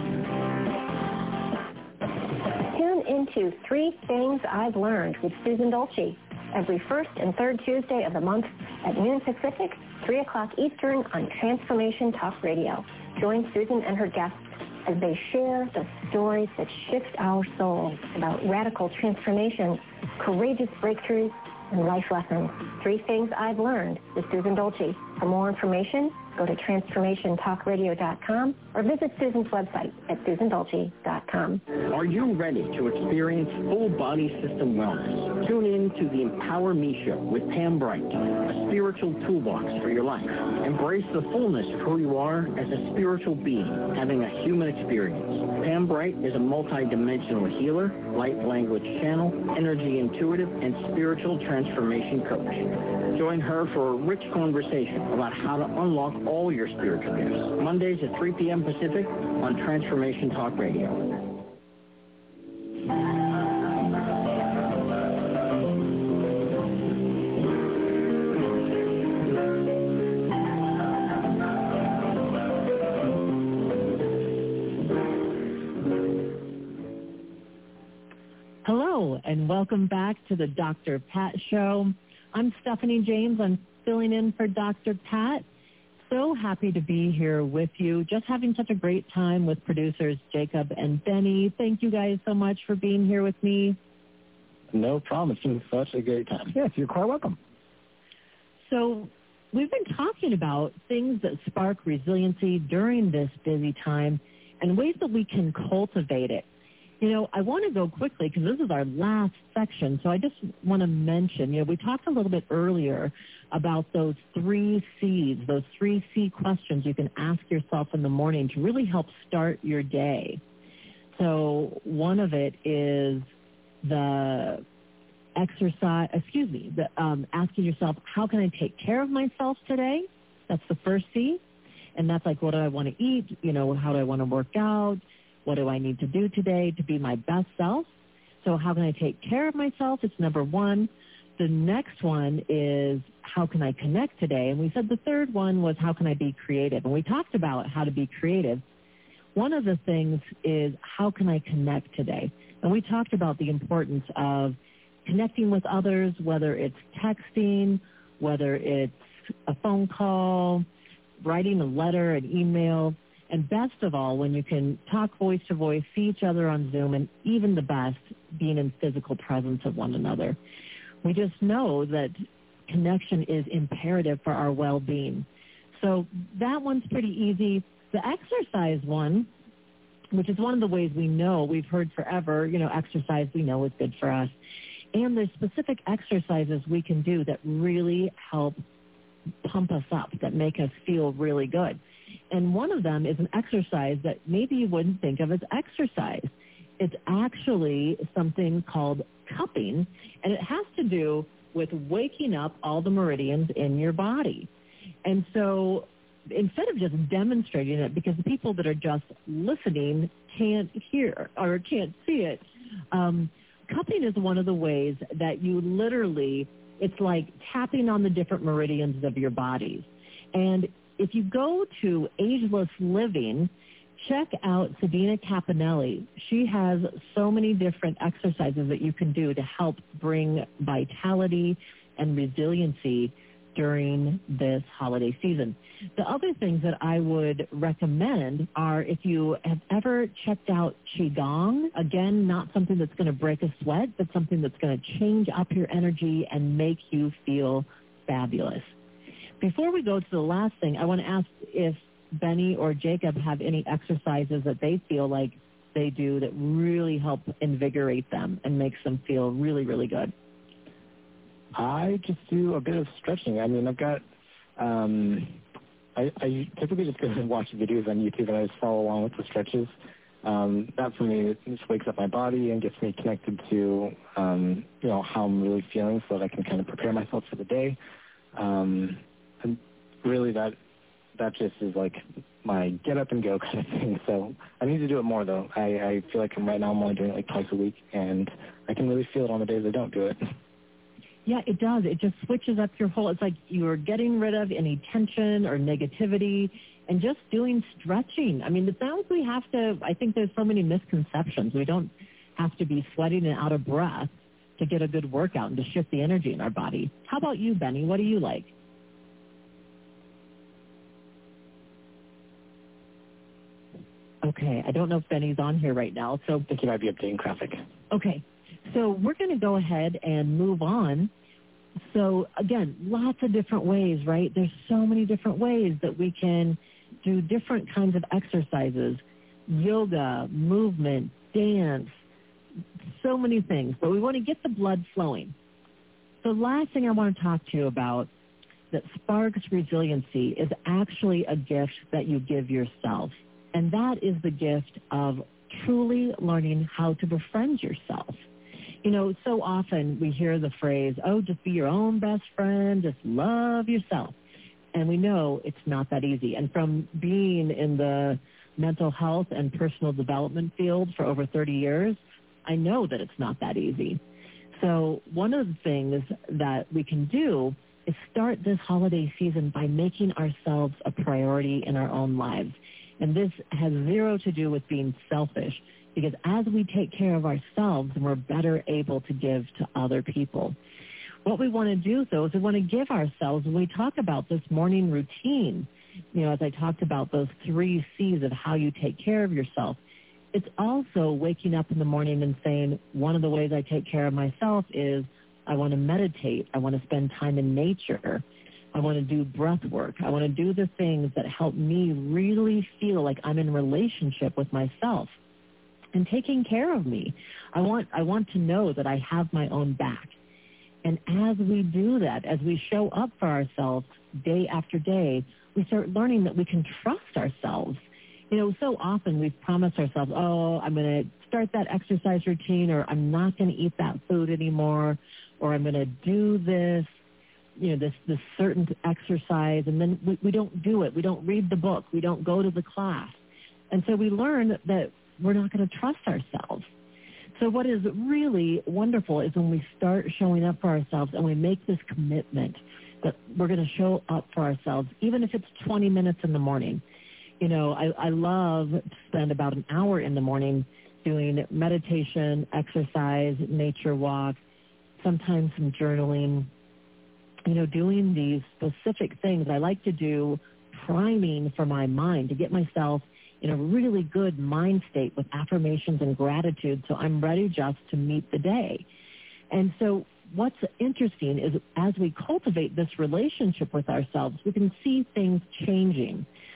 Speaker 22: Tune into 3 Things I've Learned with Susan Dolce every first and third Tuesday of the month at noon Pacific, 3 o'clock Eastern on Transformation Talk Radio. Join Susan and her guests as they share the stories that shift our souls about radical transformation, courageous breakthroughs, and life lessons. 3 Things I've Learned with Susan Dolce. For more information, go to TransformationTalkRadio.com or visit Susan's website at SusanDolce.com.
Speaker 23: Are you ready to experience full body system wellness? Tune in to the Empower Me Show with Pam Bright, a spiritual toolbox for your life. Embrace the fullness of who you are as a spiritual being, having a human experience. Pam Bright is a multi-dimensional healer, light language channel, energy intuitive, and spiritual transformation coach. Join her for a rich conversation about how to unlock all your spiritual gifts. Mondays at 3 p.m. Pacific on Transformation Talk Radio.
Speaker 10: Hello, and welcome back to the Dr. Pat Show. I'm Stephanie James. I'm filling in for Dr. Pat. So happy to be here with you. Just having such a great time with producers Jacob and Benny. Thank you guys so much for being here with me.
Speaker 11: No problem. It's been such a great time. Yes, you're quite welcome.
Speaker 10: So we've been talking about things that spark resiliency during this busy time and ways that we can cultivate it. You know, I want to go quickly because this is our last section, so I just want to mention, we talked a little bit earlier about those 3 C's, those 3 C questions you can ask yourself in the morning to really help start your day. So one of it is the asking yourself, how can I take care of myself today? That's the first C. And that's like, what do I want to eat? How do I want to work out? What do I need to do today to be my best self? So how can I take care of myself? It's number 1. The next one is, how can I connect today? And we said the third one was, how can I be creative? And we talked about how to be creative. One of the things is, how can I connect today? And we talked about the importance of connecting with others, whether it's texting, whether it's a phone call, writing a letter, an email, and best of all, when you can talk voice to voice, see each other on Zoom, and even the best, being in physical presence of one another. We just know that connection is imperative for our well-being. So that one's pretty easy. The exercise one, which is one of the ways we know, we've heard forever, exercise we know is good for us, And there's specific exercises we can do that really help pump us up, that make us feel really good. And one of them is an exercise that maybe you wouldn't think of as exercise. It's actually something called cupping, and it has to do with waking up all the meridians in your body. And so instead of just demonstrating it, because the people that are just listening can't hear or can't see it, cupping is one of the ways that you literally, it's like tapping on the different meridians of your bodies. And if you go to Ageless Living, check out Sadina Capinelli. She has so many different exercises that you can do to help bring vitality and resiliency during this holiday season. The other things that I would recommend are, if you have ever checked out Qigong, again, not something that's going to break a sweat, but something that's going to change up your energy and make you feel fabulous. Before we go to the last thing, I want to ask if Benny or Jacob have any exercises that they feel like they do that really help invigorate them and makes them feel really, really good.
Speaker 7: I just do a bit of stretching. I mean, I've got, I typically just go and watch videos on YouTube and I just follow along with the stretches. That for me, it just wakes up my body and gets me connected to, you know, how I'm really feeling so that I can kind of prepare myself for the day. And really that just is like my get up and go kind of thing. So I need to do it more though. I feel like right now I'm only doing it like twice a week and I can really feel it on the days I don't do it.
Speaker 10: Yeah, it does. It just switches up your whole, it's like you're getting rid of any tension or negativity and just doing stretching. I mean, it sounds we have to, I think there's so many misconceptions. We don't have to be sweating and out of breath to get a good workout and to shift the energy in our body. How about you, Benny? What do you like? Okay, I don't know if Benny's on here right now, so...
Speaker 7: I think he might be updating traffic.
Speaker 10: Okay, so we're going to go ahead and move on. So, again, lots of different ways, right? There's so many different ways that we can do different kinds of exercises, yoga, movement, dance, so many things. But we want to get the blood flowing. The last thing I want to talk to you about that sparks resiliency is actually a gift that you give yourself. And that is the gift of truly learning how to befriend yourself. You know, so often we hear the phrase, oh, just be your own best friend, just love yourself. And we know it's not that easy. And from being in the mental health and personal development field for over 30 years, I know that it's not that easy. So one of the things that we can do is start this holiday season by making ourselves a priority in our own lives. And this has zero to do with being selfish, because as we take care of ourselves, we're better able to give to other people. What we want to do, though, is we want to give ourselves, when we talk about this morning routine, you know, as I talked about those 3 C's of how you take care of yourself, it's also waking up in the morning and saying, one of the ways I take care of myself is I want to meditate. I want to spend time in nature. I want to do breath work. I want to do the things that help me really feel like I'm in relationship with myself and taking care of me. I want to know that I have my own back. And as we do that, as we show up for ourselves day after day, we start learning that we can trust ourselves. You know, so often we've promised ourselves, oh, I'm going to start that exercise routine, or I'm not going to eat that food anymore, or I'm going to do this, you know, this certain exercise, and then we don't do it. We don't read the book. We don't go to the class. And so we learn that we're not going to trust ourselves. So what is really wonderful is when we start showing up for ourselves and we make this commitment that we're going to show up for ourselves, even if it's 20 minutes in the morning. You know, I love to spend about an hour in the morning doing meditation, exercise, nature walk, sometimes some journaling, you know, doing these specific things. I like to do priming for my mind to get myself in a really good mind state with affirmations and gratitude so I'm ready just to meet the day. And so what's interesting is as we cultivate this relationship with ourselves, we can see things changing.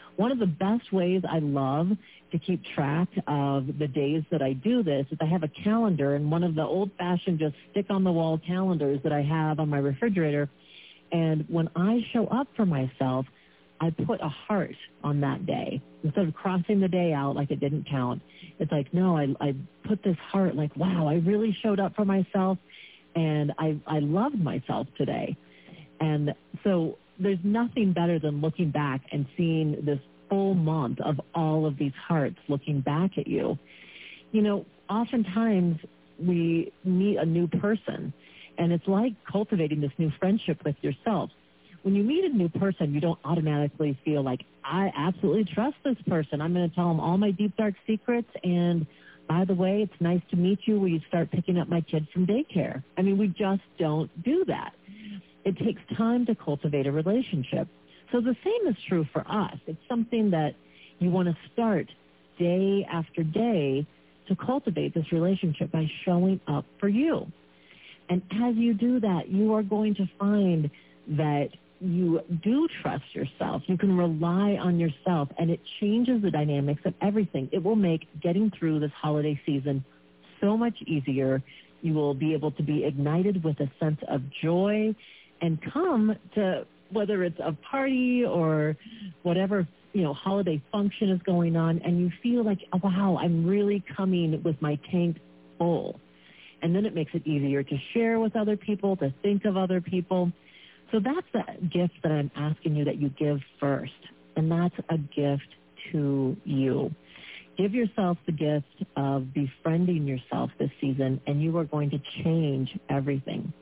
Speaker 10: One of the best ways I love to keep track of the days that I do this is I have a calendar, and one of the old-fashioned just stick-on-the-wall calendars that I have on my refrigerator. And when I show up for myself, I put a heart on that day. Instead of crossing the day out like it didn't count, it's like, no, I put this heart like, wow, I really showed up for myself, and I loved myself today. And so there's nothing better than looking back and seeing this full month of all of these hearts looking back at you. You know, oftentimes we meet a new person, and it's like cultivating this new friendship with yourself. When you meet a new person, you don't automatically feel like, I absolutely trust this person. I'm going to tell them all my deep, dark secrets, and by the way, it's nice to meet you. Will you start picking up my kids from daycare? I mean, we just don't do that. It takes time to cultivate a relationship. So the same is true for us. It's something that you want to start day after day to cultivate this relationship by showing up for you. And as you do that, you are going to find that you do trust yourself. You can rely on yourself, and it changes the dynamics of everything. It will make getting through this holiday season so much easier. You will be able to be ignited with a sense of joy and come to, whether it's a party or whatever, you know, holiday function is going on, and you feel like, oh, wow, I'm really coming with my tank full. And then it makes it easier to share with other people, to think of other people. So that's the gift that I'm asking you that you give first, and that's a gift to you. Give yourself the gift of befriending yourself this season, and you are going to change everything.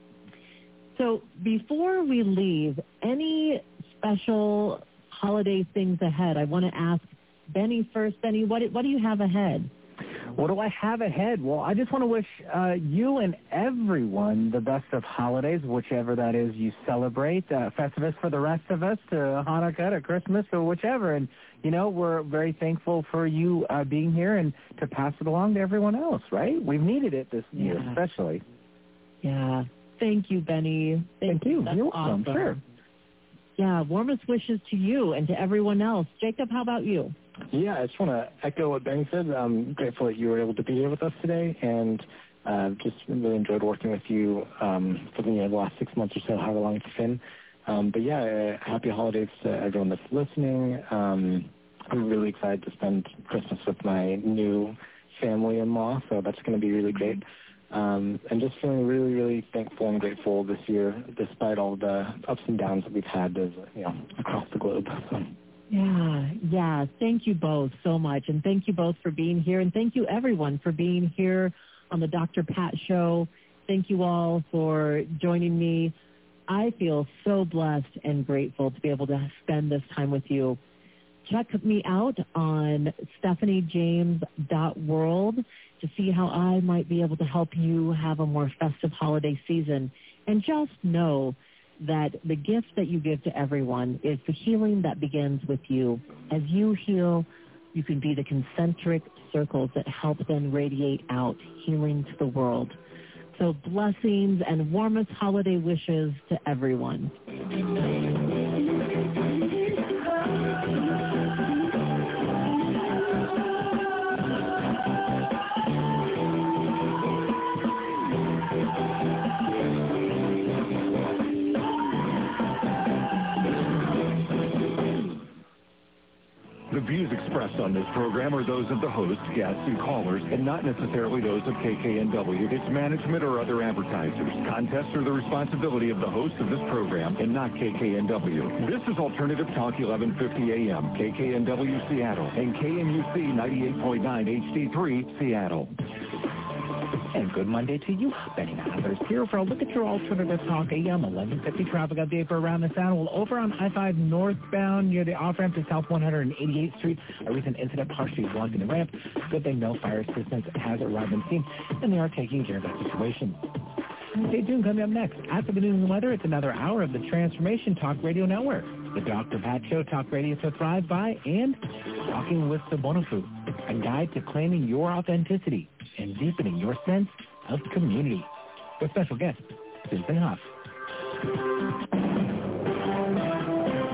Speaker 10: So before we leave, any special holiday things ahead? I want to ask Benny first. Benny, what do you have ahead?
Speaker 11: What do I have ahead? Well, I just want to wish you and everyone the best of holidays, whichever that is you celebrate. Festivus for the rest of us, to Hanukkah, to Christmas, or whichever. And, you know, we're very thankful for you being here and to pass it along to everyone else, right? We've needed it this year, especially.
Speaker 10: Yeah. Thank you, Benny. Thank you.
Speaker 11: That's You're welcome. Awesome. Sure.
Speaker 10: Yeah, warmest wishes to you and to everyone else. Jacob, how about you?
Speaker 7: Yeah, I just want to echo what Benny said. I'm grateful that you were able to be here with us today, and just really enjoyed working with you for the last 6 months or so, however long it's been. But yeah, happy holidays to everyone that's listening. I'm really excited to spend Christmas with my new family-in-law, so that's going to be really great. And just feeling really, really thankful and grateful this year, despite all the ups and downs that we've had, across the globe. So.
Speaker 10: Yeah. Thank you both so much, and thank you both for being here, and thank you everyone for being here on the Dr. Pat Show. Thank you all for joining me. I feel so blessed and grateful to be able to spend this time with you. Check me out on stephaniejames.world to see how I might be able to help you have a more festive holiday season. And just know that the gift that you give to everyone is the healing that begins with you. As you heal, you can be the concentric circles that help then radiate out healing to the world. So blessings and warmest holiday wishes to everyone.
Speaker 8: The views expressed on this program are those of the host, guests, and callers, and not necessarily those of KKNW, its management, or other advertisers. Contests are the responsibility of the host of this program and not KKNW. This is Alternative Talk 1150 AM, KKNW Seattle, and KMUC 98.9 HD3 Seattle.
Speaker 20: And good Monday to you. Benny Mathers here for a look at your Alternative Talk AM 1150 traffic update for around the Saddle. Over on I-5 northbound near the off-ramp to South 188th Street. A recent incident partially blocking the ramp. Good thing no fire assistance has arrived on scene, and they are taking care of that situation. Stay tuned. Coming up next, after the news and weather, it's another hour of the Transformation Talk Radio Network. The Dr. Pat Show, talk radio to thrive by, and Talking with Sabonafu, a guide to claiming your authenticity and deepening your sense of community. With special guest, Susan Huff.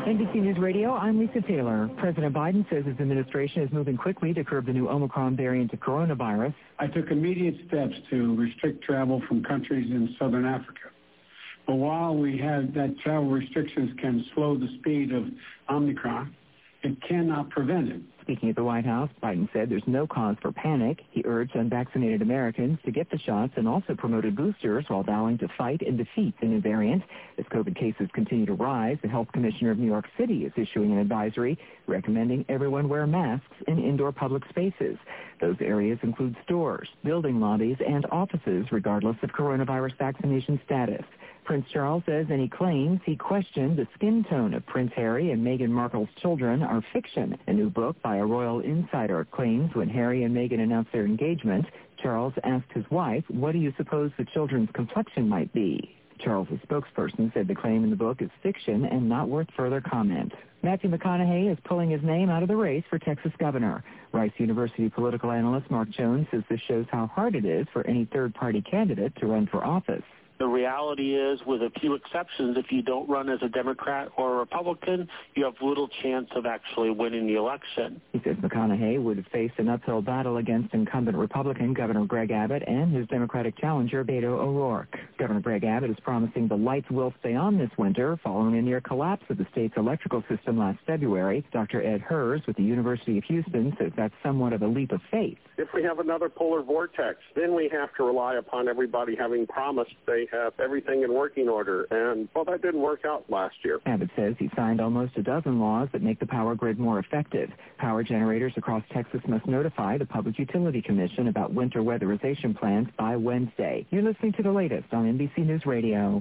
Speaker 16: NBC News Radio, I'm Lisa Taylor. President Biden says his administration is moving quickly to curb the new Omicron variant of coronavirus.
Speaker 1: I took immediate steps to restrict travel from countries in southern Africa. But while we have that travel restrictions can slow the speed of Omicron, it cannot prevent it.
Speaker 16: Speaking at the White House, Biden said there's no cause for panic. He urged unvaccinated Americans to get the shots and also promoted boosters while vowing to fight and defeat the new variant. As COVID cases continue to rise, the health commissioner of New York City is issuing an advisory recommending everyone wear masks in indoor public spaces. Those areas include stores, building lobbies, and offices, regardless of coronavirus vaccination status. Prince Charles says any claims he questioned the skin tone of Prince Harry and Meghan Markle's children are fiction. A new book by a royal insider claims when Harry and Meghan announced their engagement, Charles asked his wife, "What do you suppose the children's complexion might be?" Charles' spokesperson said the claim in the book is fiction and not worth further comment. Matthew McConaughey is pulling his name out of the race for Texas governor. Rice University political analyst Mark Jones says this shows how hard it is for any third-party candidate to run for office.
Speaker 3: The reality is, with a few exceptions, if you don't run as a Democrat or a Republican, you have little chance of actually winning the election.
Speaker 16: He says McConaughey would face an uphill battle against incumbent Republican Governor Greg Abbott and his Democratic challenger Beto O'Rourke. Governor Greg Abbott is promising the lights will stay on this winter following a near collapse of the state's electrical system last February. Dr. Ed Hers with the University of Houston says that's somewhat of a leap of faith.
Speaker 4: If we have another polar vortex, then we have to rely upon everybody having promised they have everything in working order. And, well, that didn't work out last year.
Speaker 16: Abbott says he signed almost a dozen laws that make the power grid more effective. Power generators across Texas must notify the Public Utility Commission about winter weatherization plans by Wednesday. You're listening to the latest on NBC News Radio.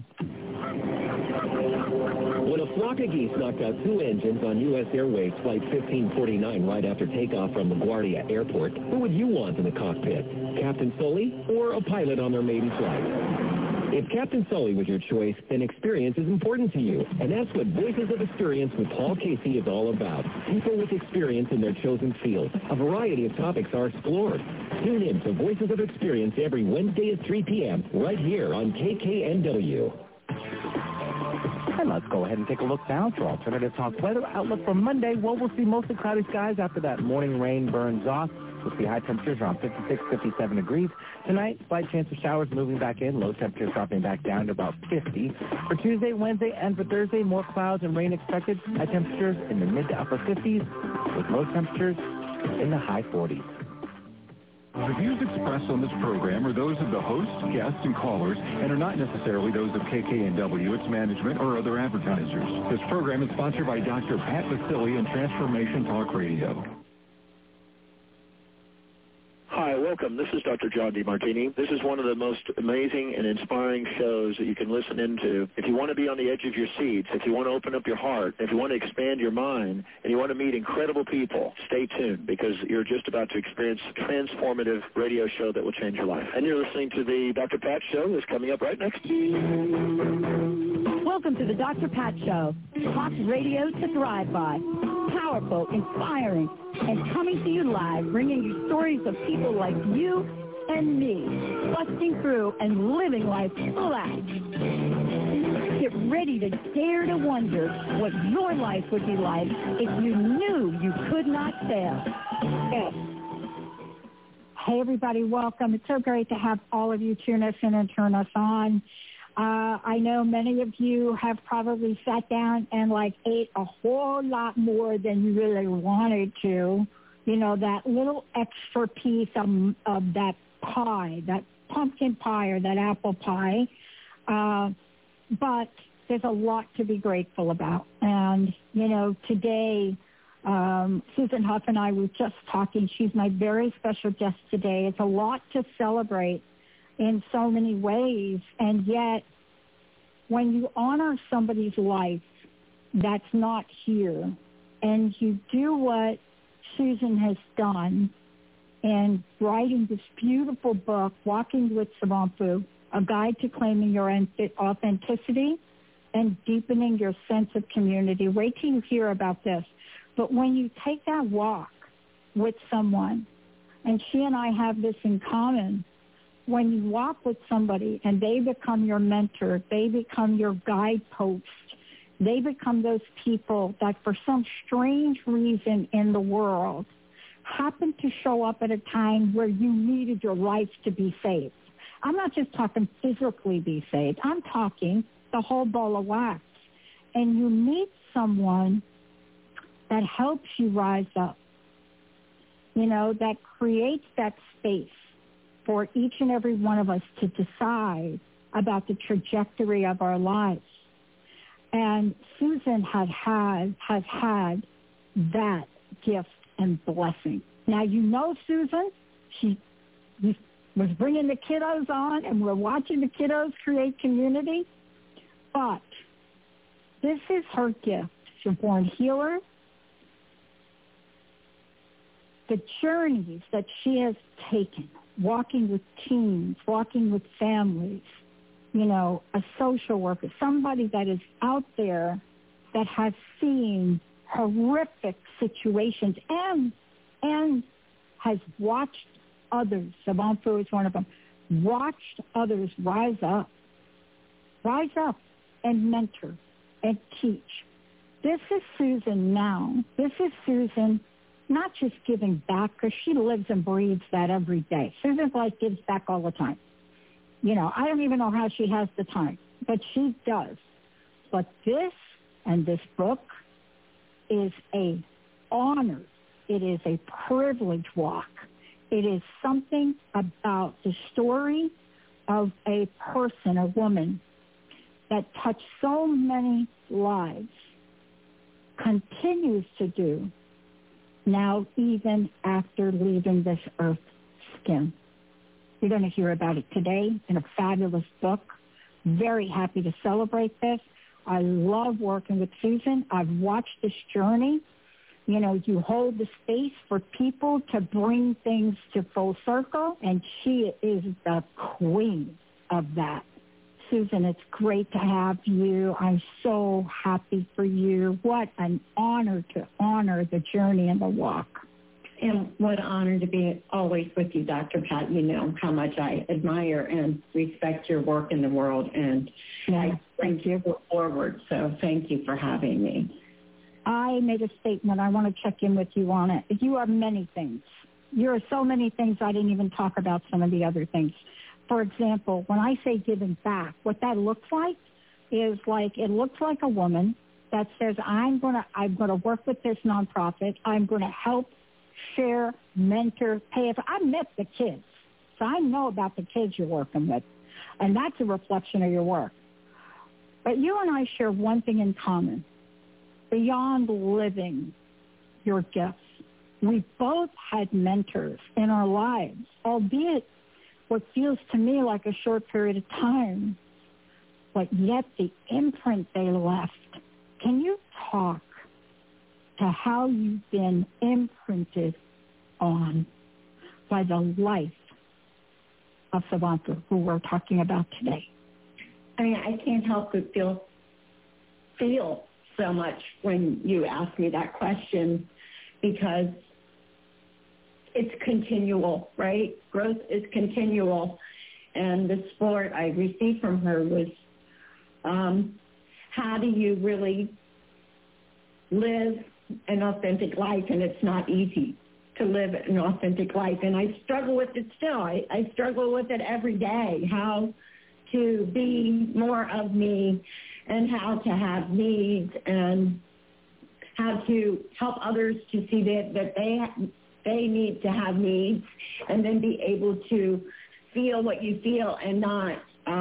Speaker 24: When a flock of geese knocked out two engines on U.S. Airways Flight 1549 right after takeoff from LaGuardia Airport, who would you want in the cockpit? Captain Sully or a pilot on their maiden flight? If Captain Sully was your choice, then experience is important to you. And that's what Voices of Experience with Paul Casey is all about. People with experience in their chosen field. A variety of topics are explored. Tune in to Voices of Experience every Wednesday at 3 p.m. right here on KKNW.
Speaker 7: And let's go ahead and take a look now to Alternative Talk weather outlook for Monday. Well, we'll see mostly cloudy skies after that morning rain burns off. We'll see high temperatures around 56, 57 degrees. Tonight, slight chance of showers moving back in. Low temperatures dropping back down to about 50. For Tuesday, Wednesday, and for Thursday, more clouds and rain expected. High temperatures in the mid to upper 50s with low temperatures in the high 40s.
Speaker 8: The views expressed on this program are those of the hosts, guests, and callers, and are not necessarily those of KKNW, its management, or other advertisers. This program is sponsored by Dr. Pat Vasili and Transformation Talk Radio.
Speaker 9: Hi, welcome. This is Dr. John DeMartini. This is one of the most amazing and inspiring shows that you can listen into. If you want to be on the edge of your seats, if you want to open up your heart, if you want to expand your mind, and you want to meet incredible people, stay tuned because you're just about to experience a transformative radio show that will change your life. And you're listening to the Dr. Pat Show that's coming up right next.
Speaker 25: Welcome to the Dr. Pat Show. Talk radio to thrive by. Powerful, inspiring, and coming to you live, bringing you stories of people like you and me, busting through and living life full out. Get ready to dare to wonder what your life would be like if you knew you could not fail.
Speaker 14: Hey, everybody, welcome. It's so great to have all of you tune us in and turn us on. I know many of you have probably sat down and ate a whole lot more than you really wanted to. You know, that little extra piece of that pie, that pumpkin pie or that apple pie. But there's a lot to be grateful about. And, you know, today, Susan Huff and I were just talking. She's my very special guest today. It's a lot to celebrate in so many ways, and yet when you honor somebody's life that's not here and you do what Susan has done in writing this beautiful book, Walking with Savampu, A Guide to Claiming Your Authenticity and Deepening Your Sense of Community. Wait till you hear about this. But when you take that walk with someone, and she and I have this in common, when you walk with somebody and they become your mentor, they become your guidepost, They become those people that for some strange reason in the world happened to show up at a time where you needed your life to be saved. I'm not just talking physically be saved. I'm talking the whole ball of wax. And you meet someone that helps you rise up, that creates that space for each and every one of us to decide about the trajectory of our lives. And Susan has had that gift and blessing. Now, Susan, she was bringing the kiddos on, and we're watching the kiddos create community. But this is her gift. She's a born healer. The journeys that she has taken, walking with teens, walking with families, a social worker, somebody that is out there that has seen horrific situations and has watched others, Savant Fu is one of them, watched others rise up and mentor and teach. This is Susan now. This is Susan not just giving back, because she lives and breathes that every day. Susan's life gives back all the time. I don't even know how she has the time, but she does. But this book is a honor. It is a privilege walk. It is something about the story of a person, a woman, that touched so many lives, continues to do, now even after leaving this earth's skin. You're going to hear about it today in a fabulous book. Very happy to celebrate this. I love working with Susan. I've watched this journey. You hold the space for people to bring things to full circle, and she is the queen of that. Susan, it's great to have you. I'm so happy for you. What an honor to honor the journey and the walk.
Speaker 2: And what an honor to be always with you, Dr. Pat. You know how much I admire and respect your work in the world, and I bring you forward. So thank you for having me.
Speaker 14: I made a statement. I want to check in with you on it. You are many things. You are so many things. I didn't even talk about some of the other things. For example, when I say giving back, what that looks like is it looks like a woman that says, I'm going to work with this nonprofit. I'm going to help, share, mentor, pay. I met the kids, so I know about the kids you're working with, and that's a reflection of your work. But you and I share one thing in common. Beyond living your gifts, we both had mentors in our lives, albeit what feels to me like a short period of time, but yet the imprint they left. Can you talk to how you've been imprinted on by the life of Savanta, who we're talking about today?
Speaker 2: I mean, I can't help but feel so much when you ask me that question, because it's continual, right? Growth is continual. And the support I received from her was, how do you really live an authentic life? And it's not easy to live an authentic life. And I struggle with it still. I struggle with it every day, how to be more of me and how to have needs and how to help others to see that they need to have needs, and then be able to feel what you feel and not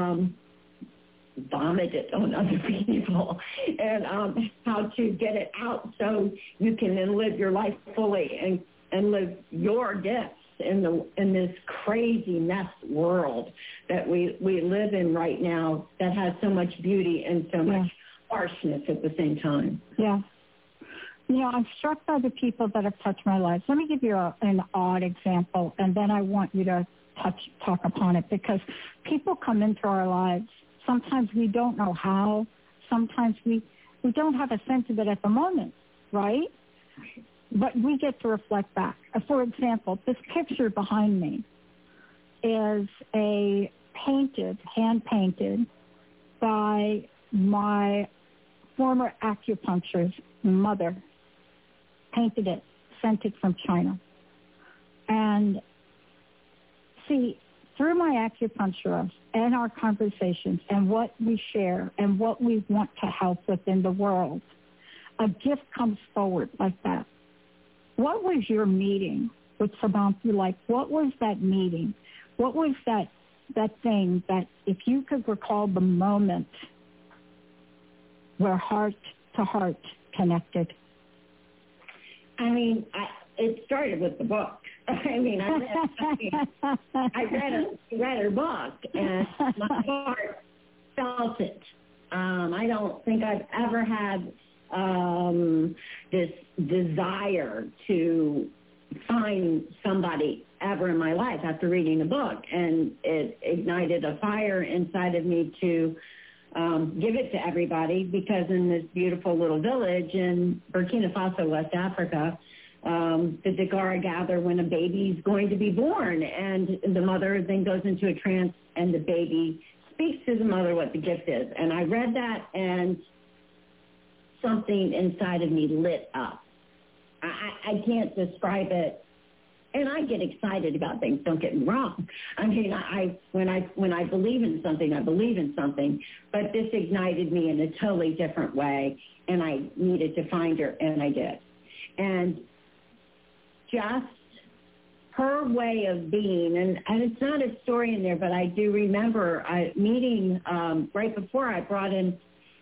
Speaker 2: vomit it on other people, and how to get it out so you can then live your life fully and live your gifts in this crazy mess world that we live in right now, that has so much beauty and so much harshness at the same time.
Speaker 14: Yeah. I'm struck by the people that have touched my life. Let me give you an odd example, and then I want you to talk upon it, because people come into our lives. Sometimes we don't know how. Sometimes we don't have a sense of it at the moment, right? But we get to reflect back. For example, this picture behind me is hand-painted by my former acupuncturist's mother painted it, sent it from China. And see, through my acupuncturist and our conversations and what we share and what we want to help within the world, a gift comes forward like that. What was your meeting with Sabantu like? What was that meeting? What was that thing that, if you could recall the moment where heart to heart connected?
Speaker 2: I mean, it started with the book. I mean, I read her book, and my heart felt it. I don't think I've ever had this desire to find somebody ever in my life after reading the book, and it ignited a fire inside of me to give it to everybody, because in this beautiful little village in Burkina Faso, West Africa, the Dagara gather when a baby's going to be born, and the mother then goes into a trance, and the baby speaks to the mother what the gift is. And I read that, and something inside of me lit up. I can't describe it. And I get excited about things, don't get me wrong. I mean, when I believe in something, I believe in something. But this ignited me in a totally different way, and I needed to find her, and I did. And just her way of being, and it's not a story in there, but I do remember meeting right before I brought in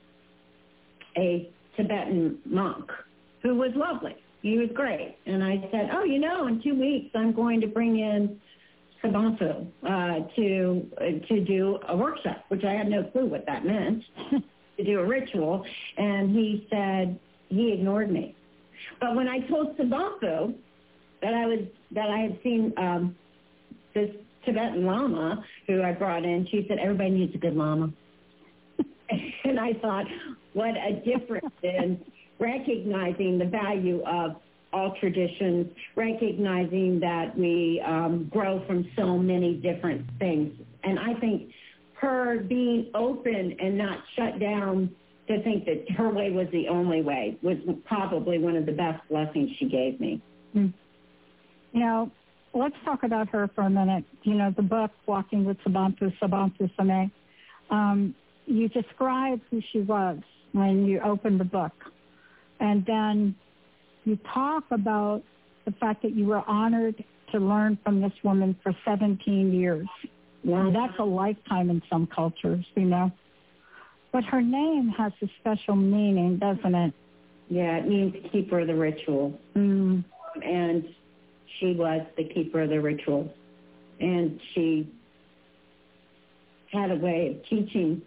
Speaker 2: a Tibetan monk who was lovely. He was great. And I said, in 2 weeks I'm going to bring in Sabantu to do a workshop, which I had no clue what that meant, to do a ritual. And he said, he ignored me. But when I told Sabantu that I had seen this Tibetan lama who I brought in, she said, everybody needs a good lama. And I thought, what a difference in recognizing the value of all traditions, recognizing that we grow from so many different things. And I think her being open and not shut down to think that her way was the only way was probably one of the best blessings she gave me.
Speaker 14: Let's talk about her for a minute. The book, Walking with Sabantu, Sabantu Same, you describe who she was when you opened the book. And then you talk about the fact that you were honored to learn from this woman for 17 years. Wow. That's a lifetime in some cultures, But her name has a special meaning, doesn't it?
Speaker 2: Yeah, it means keeper of the ritual. And she was the keeper of the ritual. And she had a way of teaching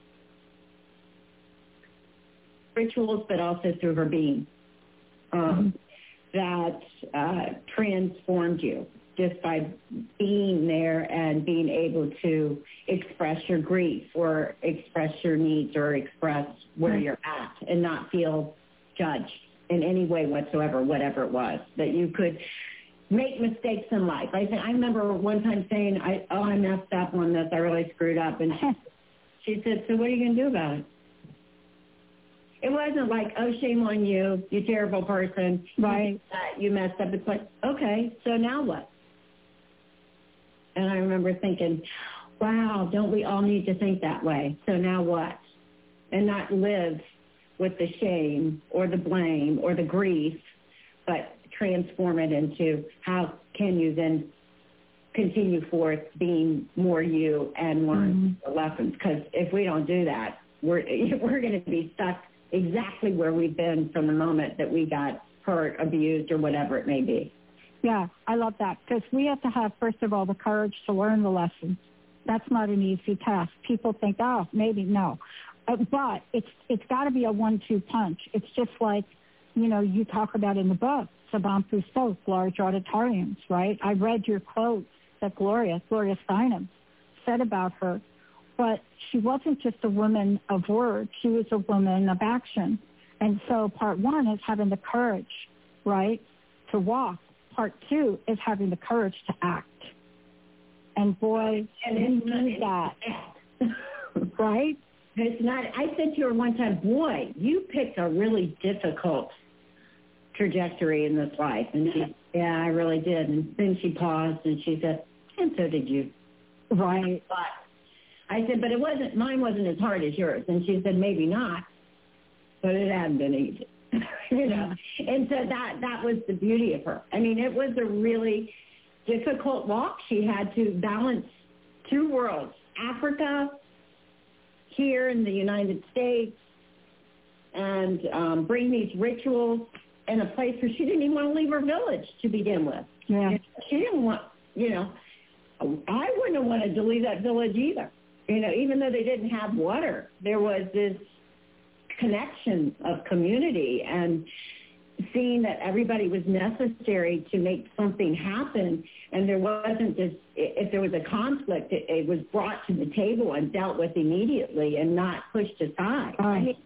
Speaker 2: rituals, but also through her being, that transformed you just by being there and being able to express your grief or express your needs or express where you're at and not feel judged in any way whatsoever, whatever it was, that you could make mistakes in life. I remember one time saying, I messed up on this, I really screwed up. And she said, so what are you going to do about it? It wasn't like, oh, shame on you, you terrible person.
Speaker 14: Right.
Speaker 2: You messed up. It's like, okay, so now what? And I remember thinking, wow, don't we all need to think that way? So now what? And not live with the shame or the blame or the grief, but transform it into how can you then continue forth being more you and learn the lessons. Because if we don't do that, we're going to be stuck exactly where we've been from the moment that we got hurt, abused, or whatever it may be.
Speaker 14: Yeah, I love that, because we have to have, first of all, the courage to learn the lessons. That's not an easy task. People think, oh, maybe no. But it's got to be a 1-2 punch. It's just like, you talk about in the book, Sabantu spoke, large auditoriums, right? I read your quote that Gloria Steinem said about her. But she wasn't just a woman of words. She was a woman of action. And so part one is having the courage, right, to walk. Part two is having the courage to act. And boy, we need that, right?
Speaker 2: It's not. I said to her one time, boy, you picked a really difficult trajectory in this life. And she, yeah, I really did. And then she paused and she said, and so did you.
Speaker 10: Right.
Speaker 2: But I said, but mine wasn't as hard as yours. And she said, maybe not, but it hadn't been easy. You know? And so that was the beauty of her. I mean, it was a really difficult walk. She had to balance two worlds, Africa, here in the United States, and bring these rituals in a place where she didn't even want to leave her village to begin with.
Speaker 10: Yeah.
Speaker 2: She didn't want, I wouldn't have wanted to leave that village either. Even though they didn't have water, there was this connection of community and seeing that everybody was necessary to make something happen, and there wasn't this, if there was a conflict, it was brought to the table and dealt with immediately and not pushed aside. I mean,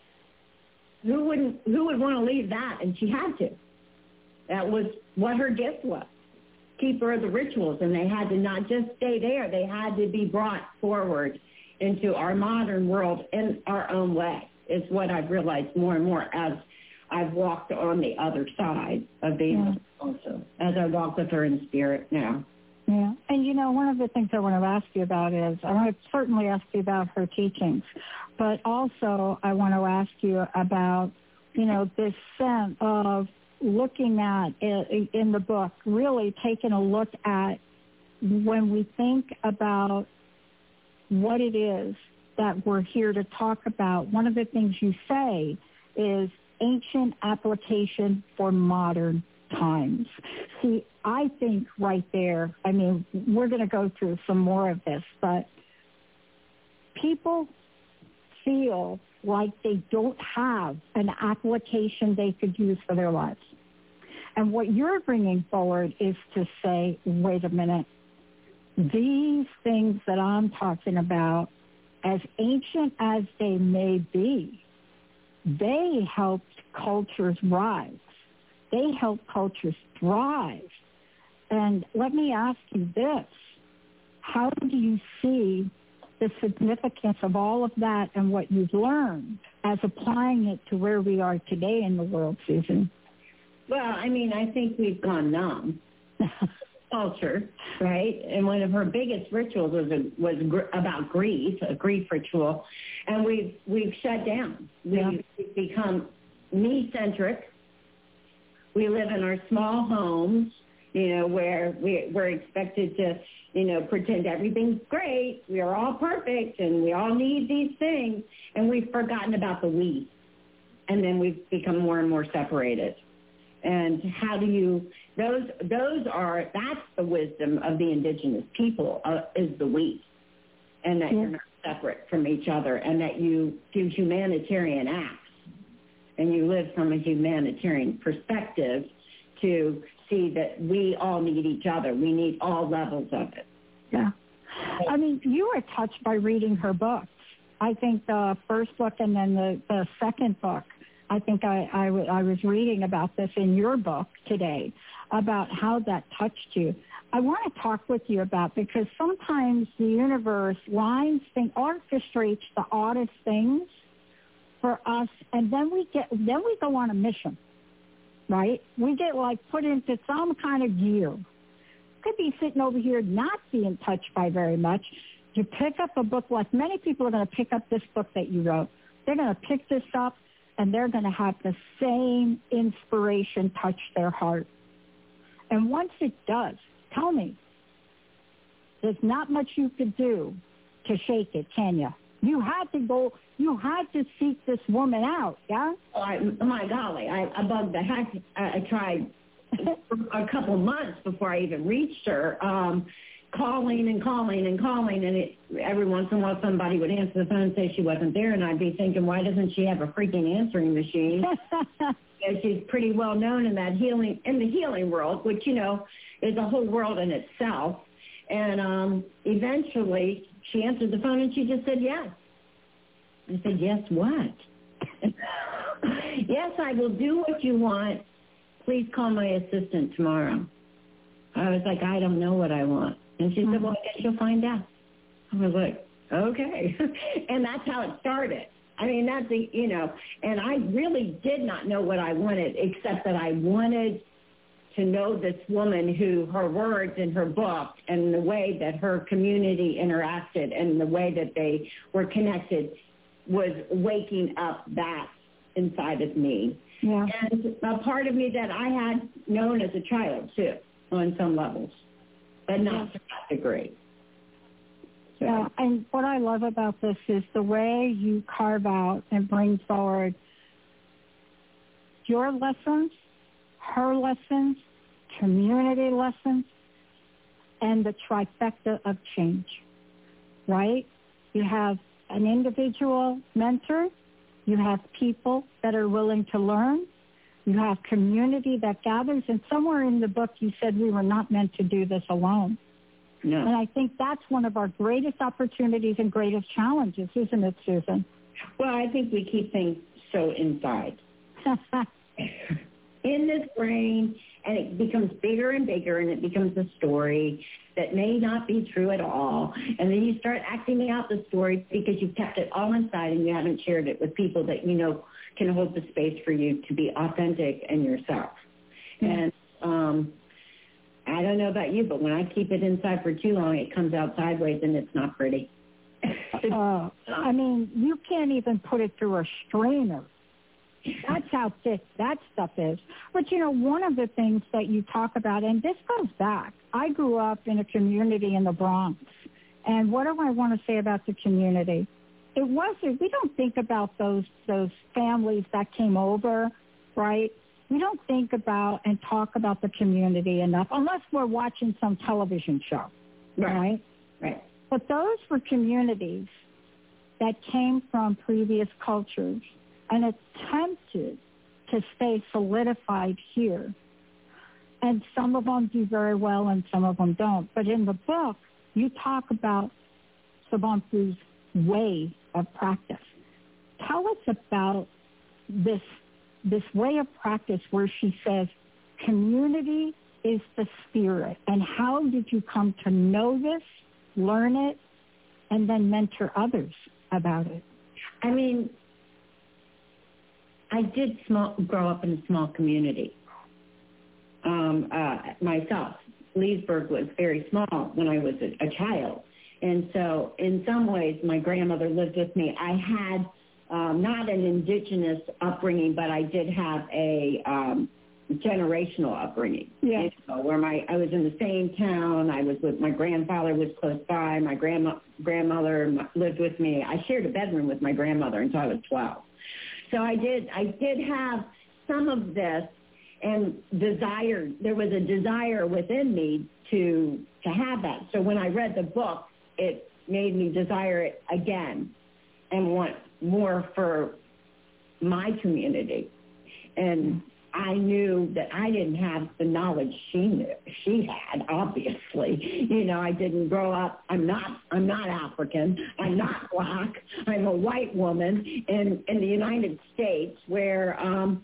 Speaker 2: who would want to leave that? And she had to. That was what her gift was. Keeper of the rituals, and they had to not just stay there, they had to be brought forward into our modern world in our own way. It's what I've realized more and more as I've walked on the other side of being also, as I walk with her in spirit now.
Speaker 14: Yeah. And, one of the things I want to ask you about is, I want to certainly ask you about her teachings, but also I want to ask you about, this sense of looking at, in the book, really taking a look at when we think about what it is that we're here to talk about. One of the things you say is ancient application for modern times. See, I think right there, we're going to go through some more of this, but people feel like they don't have an application they could use for their lives. And what you're bringing forward is to say, wait a minute, these things that I'm talking about, as ancient as they may be, they helped cultures rise. They helped cultures thrive. And let me ask you this. How do you see the significance of all of that and what you've learned as applying it to where we are today in the world, Susan?
Speaker 2: Well, I think we've gone numb. Culture, right? And one of her biggest rituals was about grief, a grief ritual, and we've shut down. We've become me-centric. We live in our small homes, where we're expected to, pretend everything's great. We are all perfect, and we all need these things, and we've forgotten about the we, and then we've become more and more separated. And how do you, that's the wisdom of the indigenous people, is the we, and that you're not separate from each other, and that you do humanitarian acts, and you live from a humanitarian perspective to see that we all need each other. We need all levels of it.
Speaker 14: Yeah. You were touched by reading her books. I think the first book and then the second book, I think I was reading about this in your book today, about how that touched you. I want to talk with you about, because sometimes the universe orchestrates the oddest things for us, and then we go on a mission, right? We get put into some kind of gear. Could be sitting over here not being touched by very much. You pick up a book, like many people are going to pick up this book that you wrote. They're going to pick this up, and they're going to have the same inspiration touch their heart. And once it does, tell me, there's not much you could do to shake it, can you? You had to seek this woman out, yeah?
Speaker 2: My golly, I bugged the heck. I tried a couple months before I even reached her, calling, and every once in a while somebody would answer the phone and say she wasn't there, and I'd be thinking, why doesn't she have a freaking answering machine? She's pretty well known in the healing world, which, is a whole world in itself. And eventually she answered the phone and she just said yes. I said, yes, what? Yes, I will do what you want. Please call my assistant tomorrow. I was like, I don't know what I want. And she said, well, I guess you'll find out. I was like, okay. And that's how it started. I mean, that's and I really did not know what I wanted, except that I wanted to know this woman who her words in her book and the way that her community interacted and the way that they were connected was waking up that inside of me.
Speaker 25: Yeah.
Speaker 2: And a part of me that I had known as a child, too, on some levels, but not to that degree. So.
Speaker 25: Yeah, and what I love about this is the way you carve out and bring forward your lessons, her lessons, community lessons, and the trifecta of change, right? You have an individual mentor, you have people that are willing to learn, you have community that gathers, and somewhere in the book you said we were not meant to do this alone.
Speaker 2: No.
Speaker 25: And I think that's one of our greatest opportunities and greatest challenges, isn't it, Susan?
Speaker 2: Well, I think we keep things so inside. In this brain, and it becomes bigger and bigger, and it becomes a story that may not be true at all. And then you start acting out the story because you've kept it all inside and you haven't shared it with people that you know can hold the space for you to be authentic and yourself. Mm-hmm. And I don't know about you, but when I keep it inside for too long, it comes out sideways and it's not pretty.
Speaker 25: I mean, you can't even put it through a strainer. That's how thick that stuff is. But, one of the things that you talk about, and this goes back, I grew up in a community in the Bronx. And what do I want to say about the community? We don't think about those families that came over, right? We don't think about and talk about the community enough unless we're watching some television show, right?
Speaker 2: Right.
Speaker 25: But those were communities that came from previous cultures and attempted to stay solidified here. And some of them do very well and some of them don't. But in the book, you talk about Subbulak's way of practice. Tell us about this way of practice where she says community is the spirit. And how did you come to know this, learn it, and then mentor others about it?
Speaker 2: I mean, I did grow up in a small community myself. Leesburg was very small when I was a child. And so in some ways, my grandmother lived with me. I had not an indigenous upbringing, but I did have a generational upbringing.
Speaker 25: Yeah.
Speaker 2: Where I was in the same town. I was with my grandfather was close by. My grandmother lived with me. I shared a bedroom with my grandmother until I was 12. So I did have some of this and there was a desire within me to have that. So when I read the book, it made me desire it again and want more for my community. And I knew that I didn't have the knowledge she had, obviously. I didn't grow up. I'm not African. I'm not black. I'm a white woman in the United States where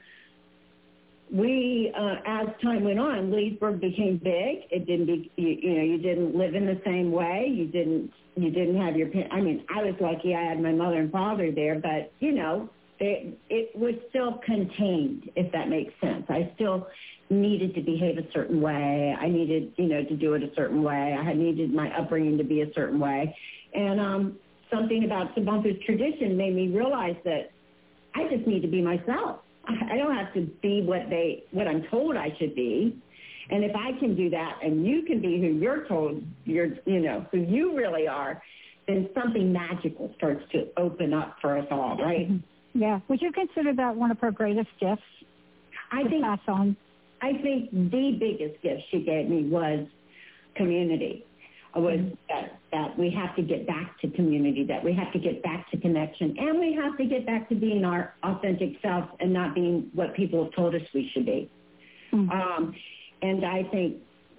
Speaker 2: as time went on, Leesburg became big. It didn't you didn't live in the same way. You didn't have your I mean, I was lucky I had my mother and father there, but it was still contained, if that makes sense. I still needed to behave a certain way. I needed, to do it a certain way. I had needed my upbringing to be a certain way. And something about Subbulak's tradition made me realize that I just need to be myself. I don't have to be what I'm told I should be. And if I can do that and you can be who you're told who you really are, then something magical starts to open up for us all, right?
Speaker 25: Yeah. Would you consider that one of her greatest gifts to pass on? I
Speaker 2: think the biggest gift she gave me was community. Was that we have to get back to community, that we have to get back to connection, and we have to get back to being our authentic self and not being what people have told us we should be. Mm-hmm. And I think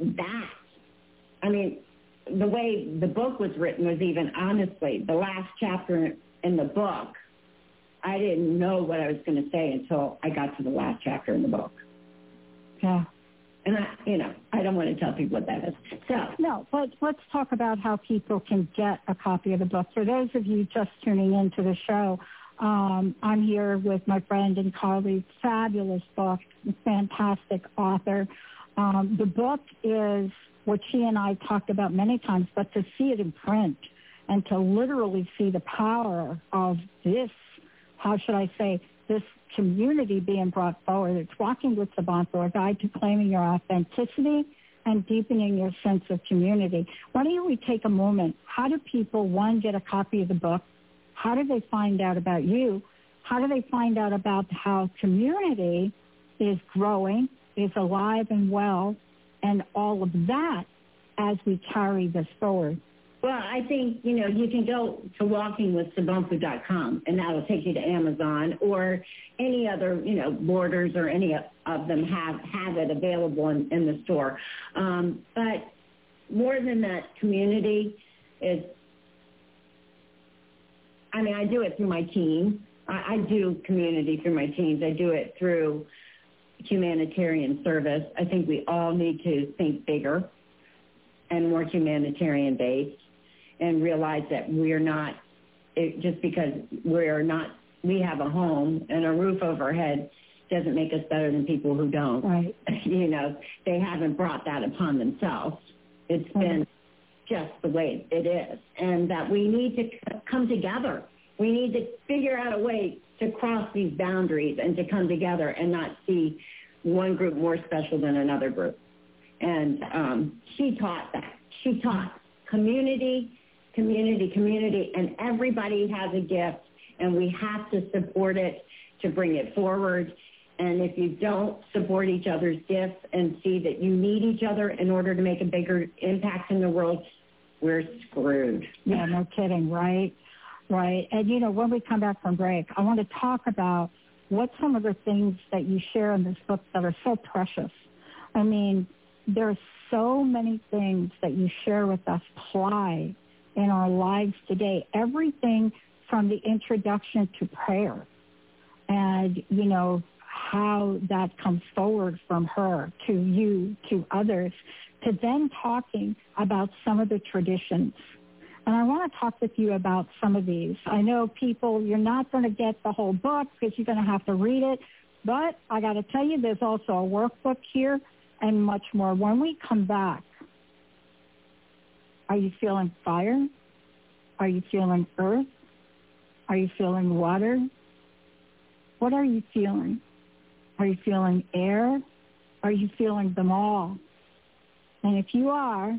Speaker 2: the way the book was written was even, honestly, the last chapter in the book, I didn't know what I was going to say until I got to the last chapter in the book.
Speaker 25: Yeah.
Speaker 2: And I don't want to tell people what that is. So
Speaker 25: no, but let's talk about how people can get a copy of the book. For those of you just tuning into the show, I'm here with my friend and colleague, fabulous book, fantastic author. The book is what she and I talked about many times, but to see it in print and to literally see the power of this, how should I say, this community being brought forward. It's Walking with Sabanto, a guide to claiming your authenticity and deepening your sense of community. Why don't we take a moment? How do people, one, get a copy of the book? How do they find out about you? How do they find out about how community is growing, is alive and well, and all of that as we carry this forward?
Speaker 2: Well, I think, you can go to walkingwithsabonfu.com, and that'll take you to Amazon or any other, Borders or any of them have it available in the store. But more than that, community is, I do it through my team. I do community through my teams. I do it through humanitarian service. I think we all need to think bigger and more humanitarian-based, and realize that we're not, just because we have a home and a roof overhead doesn't make us better than people who don't.
Speaker 25: Right.
Speaker 2: They haven't brought that upon themselves. It's been just the way it is. And that we need to come together. We need to figure out a way to cross these boundaries and to come together and not see one group more special than another group. And she taught that. She taught community, and everybody has a gift, and we have to support it to bring it forward. And if you don't support each other's gifts and see that you need each other in order to make a bigger impact in the world, we're screwed.
Speaker 25: Yeah, no kidding, right? Right. And, when we come back from break, I want to talk about what some of the things that you share in this book that are so precious. There are so many things that you share with us apply in our lives today, everything from the introduction to prayer and, how that comes forward from her to you, to others, to then talking about some of the traditions. And I want to talk with you about some of these. I know people, you're not going to get the whole book because you're going to have to read it, but I got to tell you, there's also a workbook here and much more. When we come back, are you feeling fire? Are you feeling earth? Are you feeling water? What are you feeling? Are you feeling air? Are you feeling them all? And if you are,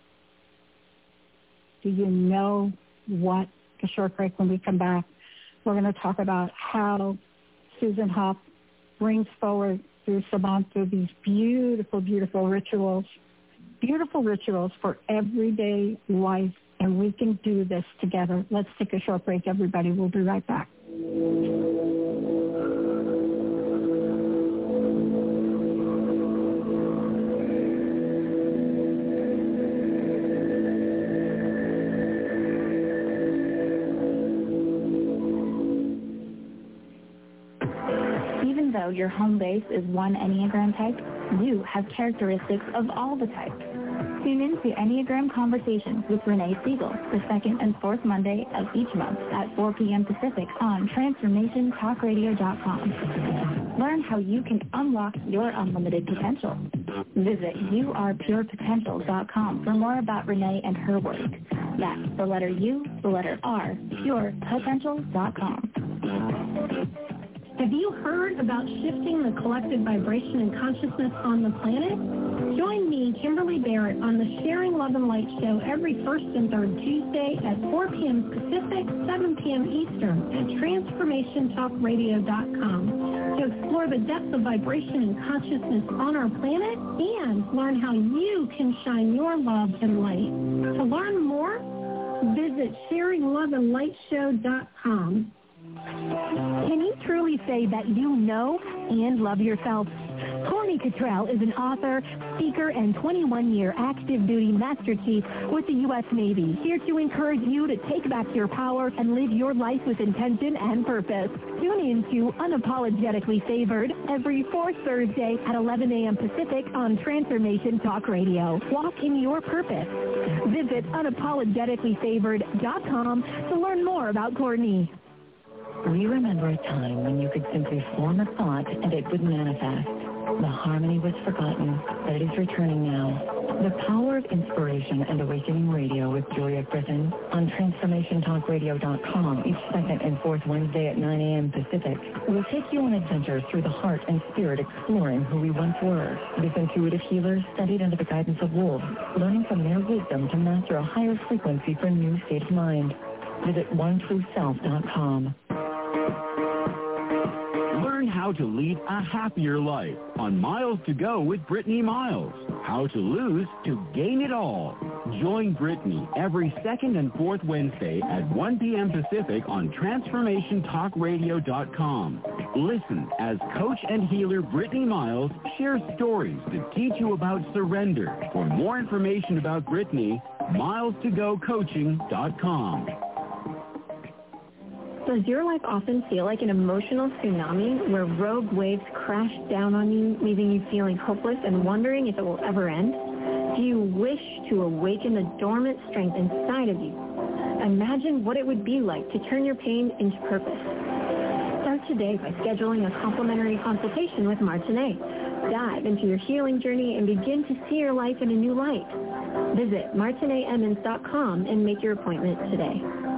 Speaker 25: do you know what? A short break. When we come back, we're going to talk about how Susan Huff brings forward through Sabanto these beautiful, beautiful rituals for everyday life, and we can do this together. Let's take a short break, everybody. We'll be right back.
Speaker 21: Even though your home base is one Enneagram type, you have characteristics of all the types. Tune in to Enneagram Conversations with Renee Siegel, the second and fourth Monday of each month at 4 p.m. Pacific on TransformationTalkRadio.com. Learn how you can unlock your unlimited potential. Visit YouArePurePotential.com for more about Renee and her work. That's the letter U, the letter R, PurePotential.com.
Speaker 5: Have you heard about shifting the collective vibration and consciousness on the planet? Join me, Kimberly Barrett, on the Sharing Love and Light Show every first and third Tuesday at 4 p.m. Pacific, 7 p.m. Eastern at TransformationTalkRadio.com to explore the depths of vibration and consciousness on our planet and learn how you can shine your love and light. To learn more, visit SharingLoveAndLightShow.com.
Speaker 25: Can you truly say that you know and love yourself? Corny
Speaker 5: Tony Cottrell is an author, speaker, and 21-year active duty Master Chief with the U.S. Navy, here to encourage you to take back your power and live your life with intention and purpose. Tune in to Unapologetically Favored every fourth Thursday at 11 a.m. Pacific on Transformation Talk Radio. Walk in your purpose. Visit unapologeticallyfavored.com to learn more about Courtney.
Speaker 16: We remember a time when you could simply form a thought and it would manifest. The harmony was forgotten, but it is returning now. The Power of Inspiration and Awakening Radio with Julia Griffin on TransformationTalkRadio.com each second and fourth Wednesday at 9 a.m. Pacific will take you on adventures through the heart and spirit, exploring who we once were. This intuitive healer studied under the guidance of wolves, learning from their wisdom to master a higher frequency for a new state of mind. Visit OneTrueSelf.com.
Speaker 12: Learn how to lead a happier life on Miles to Go with Brittany Miles. How to lose to gain it all. Join Brittany every second and fourth Wednesday at 1 p.m. Pacific on TransformationTalkRadio.com. Listen as coach and healer Brittany Miles shares stories to teach you about surrender. For more information about Brittany, milestogocoaching.com.
Speaker 2: Does your life often feel like an emotional tsunami where rogue waves crash down on you, leaving you feeling hopeless and wondering if it will ever end? Do you wish to awaken the dormant strength inside of you? Imagine what it would be like to turn your pain into purpose. Start today by scheduling a complimentary consultation with Martinet. Dive into your healing journey and begin to see your life in a new light. Visit MartinetEmmons.com and make your appointment today.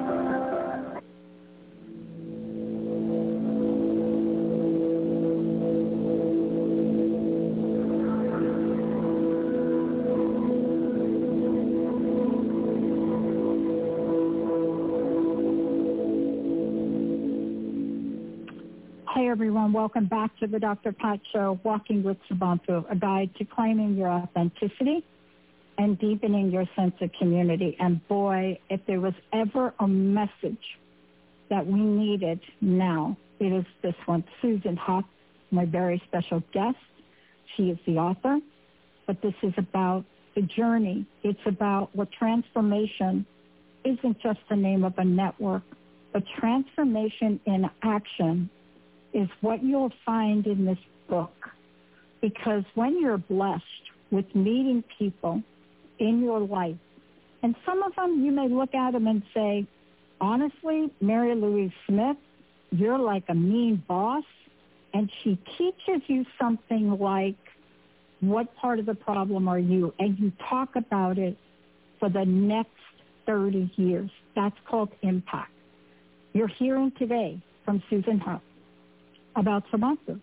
Speaker 25: Hey everyone, welcome back to the Dr. Pat Show, Walking with Sabantu, a guide to claiming your authenticity and deepening your sense of community. And boy, if there was ever a message that we needed now, it is this one. Susan Huff, my very special guest. She is the author, but this is about the journey. It's about what transformation isn't just the name of a network, but transformation in action is what you'll find in this book. Because when you're blessed with meeting people in your life, and some of them you may look at them and say, honestly, Mary Louise Smith, you're like a mean boss, and she teaches you something like, what part of the problem are you? And you talk about it for the next 30 years. That's called impact. You're hearing today from Susan Huff about Samantha,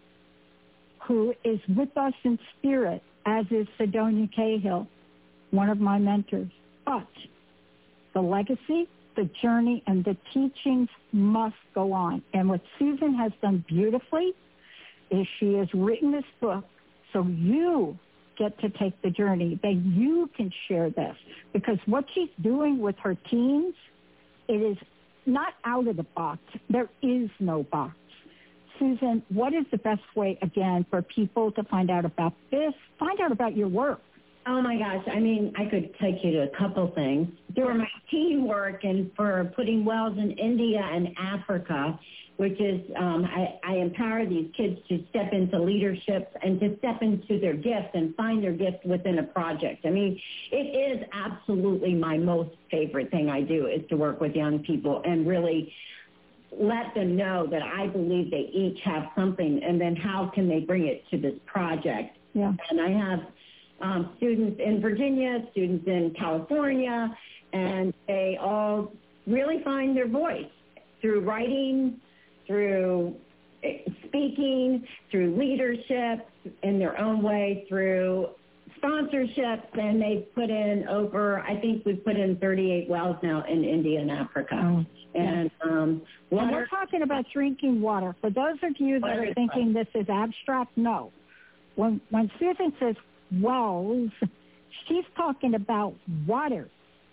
Speaker 25: who is with us in spirit, as is Sidonia Cahill, one of my mentors. But the legacy, the journey, and the teachings must go on. And what Susan has done beautifully is she has written this book so you get to take the journey, that you can share this. Because what she's doing with her teens, it is not out of the box. There is no box. Susan, what is the best way, again, for people to find out about this, find out about your work?
Speaker 2: Oh, my gosh. I mean, I could take you to a couple things. For my teamwork and for putting wells in India and Africa, which is I empower these kids to step into leadership and to step into their gifts and find their gift within a project. I mean, it is absolutely my most favorite thing I do is to work with young people and really let them know that I believe they each have something, and then how can they bring it to this project.
Speaker 25: Yeah.
Speaker 2: And I have students in Virginia, students in California, and they all really find their voice through writing, through speaking, through leadership in their own way, through sponsorships, and they've put in I think we've put in 38 wells now in India and Africa.
Speaker 25: Oh.
Speaker 2: And
Speaker 25: and we're talking about drinking water. For those of you that are thinking this is abstract, no. When Susan says wells, she's talking about water.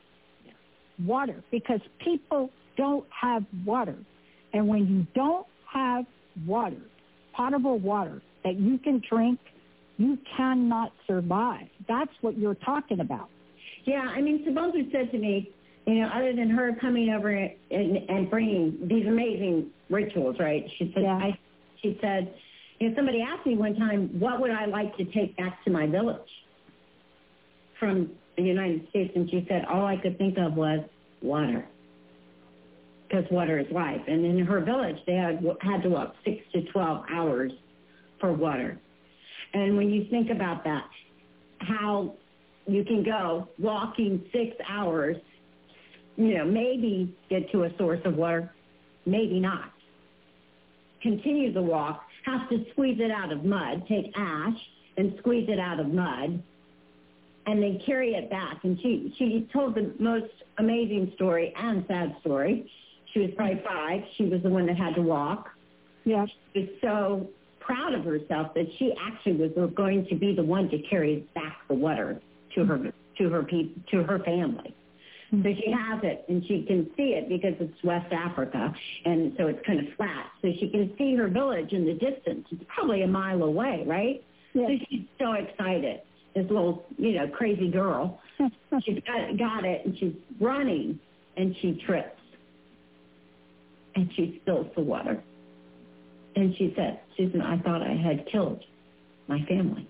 Speaker 25: Water, because people don't have water. And when you don't have water, potable water that you can drink, you cannot survive. That's what you're talking about.
Speaker 2: Yeah, I mean, Subonsu said to me, you know, other than her coming over and bringing these amazing rituals, right? She said, she said, you know, somebody asked me one time, what would I like to take back to my village from the United States? And she said, all I could think of was water, because water is life. And in her village, they had to walk 6 to 12 hours for water. And when you think about that, how you can go walking 6 hours, you know, maybe get to a source of water, maybe not. Continue the walk, have to squeeze it out of mud, take ash and squeeze it out of mud, and then carry it back. And she told the most amazing story and sad story. She was probably 5. She was the one that had to walk.
Speaker 25: Yeah.
Speaker 2: She was so proud of herself that she actually was going to be the one to carry back the water to her family. So she has it, and she can see it because it's West Africa, and so it's kind of flat. So she can see her village in the distance. It's probably a mile away, right? Yeah. So she's so excited, this little, you know, crazy girl. She's got it, and she's running, and she trips, and she spills the water. And she said, Susan, I thought I had killed my family.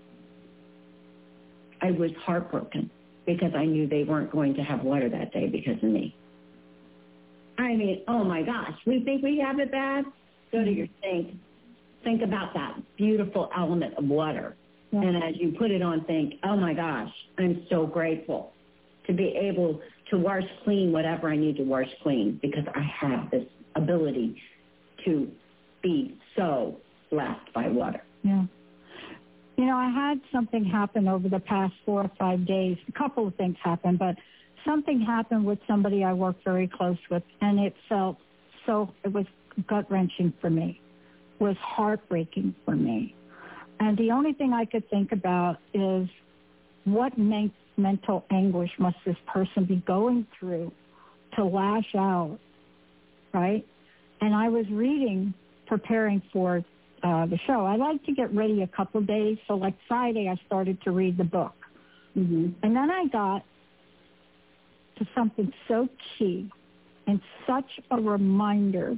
Speaker 2: I was heartbroken, because I knew they weren't going to have water that day because of me. I mean, oh my gosh, we think we have it bad? Go to your sink. Think about that beautiful element of water. Yeah. And as you put it on, think, oh my gosh, I'm so grateful to be able to wash clean whatever I need to wash clean, because I have this ability to be so blessed by water.
Speaker 25: Yeah. You know, I had something happen over the past 4 or 5 days. A couple of things happened, but something happened with somebody I work very close with, and it felt it was gut-wrenching for me, was heartbreaking for me. And the only thing I could think about is what mental anguish must this person be going through to lash out, right? And I was preparing for the show. I like to get ready a couple of days. So like Friday, I started to read the book. Mm-hmm. And then I got to something so key and such a reminder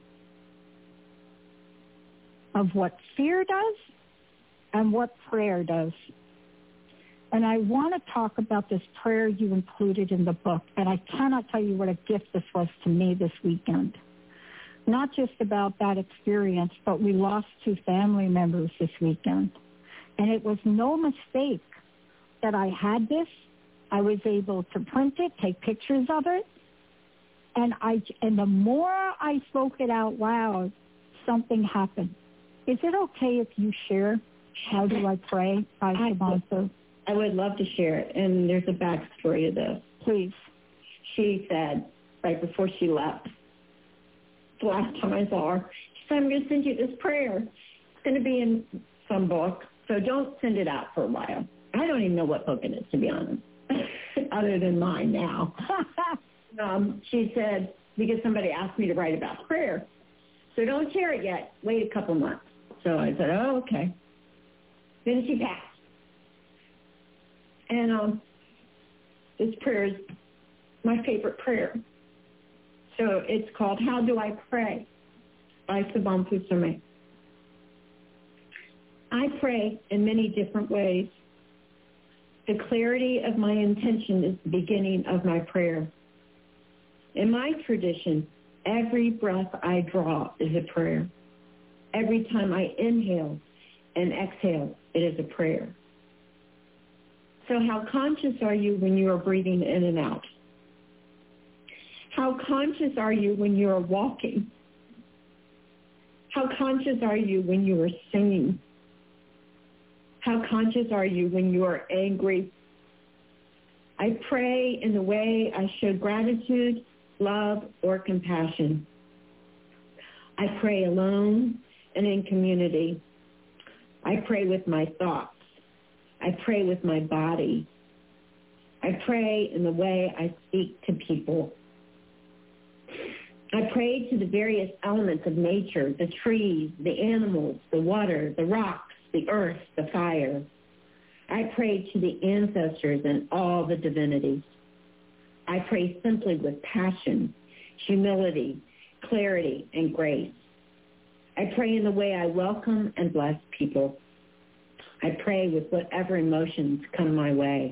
Speaker 25: of what fear does and what prayer does. And I want to talk about this prayer you included in the book. And I cannot tell you what a gift this was to me this weekend. Not just about that experience, but we lost 2 family members this weekend. And it was no mistake that I had this. I was able to print it, take pictures of it. And the more I spoke it out loud, something happened. Is it okay if you share How Do I Pray by Subonsu?
Speaker 2: I would love to share it. And there's a backstory to this.
Speaker 25: Please.
Speaker 2: She said, right before she left, the last time I saw her, she said, I'm going to send you this prayer. It's going to be in some book, so don't send it out for a while. I don't even know what book it is, to be honest, other than mine now. She said, because somebody asked me to write about prayer, so don't share it yet. Wait a couple months. So I said, oh, okay. Then she passed. And this prayer is my favorite prayer. So it's called How Do I Pray by Subonsu Seme. I pray in many different ways. The clarity of my intention is the beginning of my prayer. In my tradition, every breath I draw is a prayer. Every time I inhale and exhale, it is a prayer. So how conscious are you when you are breathing in and out? How conscious are you when you are walking? How conscious are you when you are singing? How conscious are you when you are angry? I pray in the way I show gratitude, love, or compassion. I pray alone and in community. I pray with my thoughts. I pray with my body. I pray in the way I speak to people. I pray to the various elements of nature, the trees, the animals, the water, the rocks, the earth, the fire. I pray to the ancestors and all the divinities. I pray simply with passion, humility, clarity, and grace. I pray in the way I welcome and bless people. I pray with whatever emotions come my way.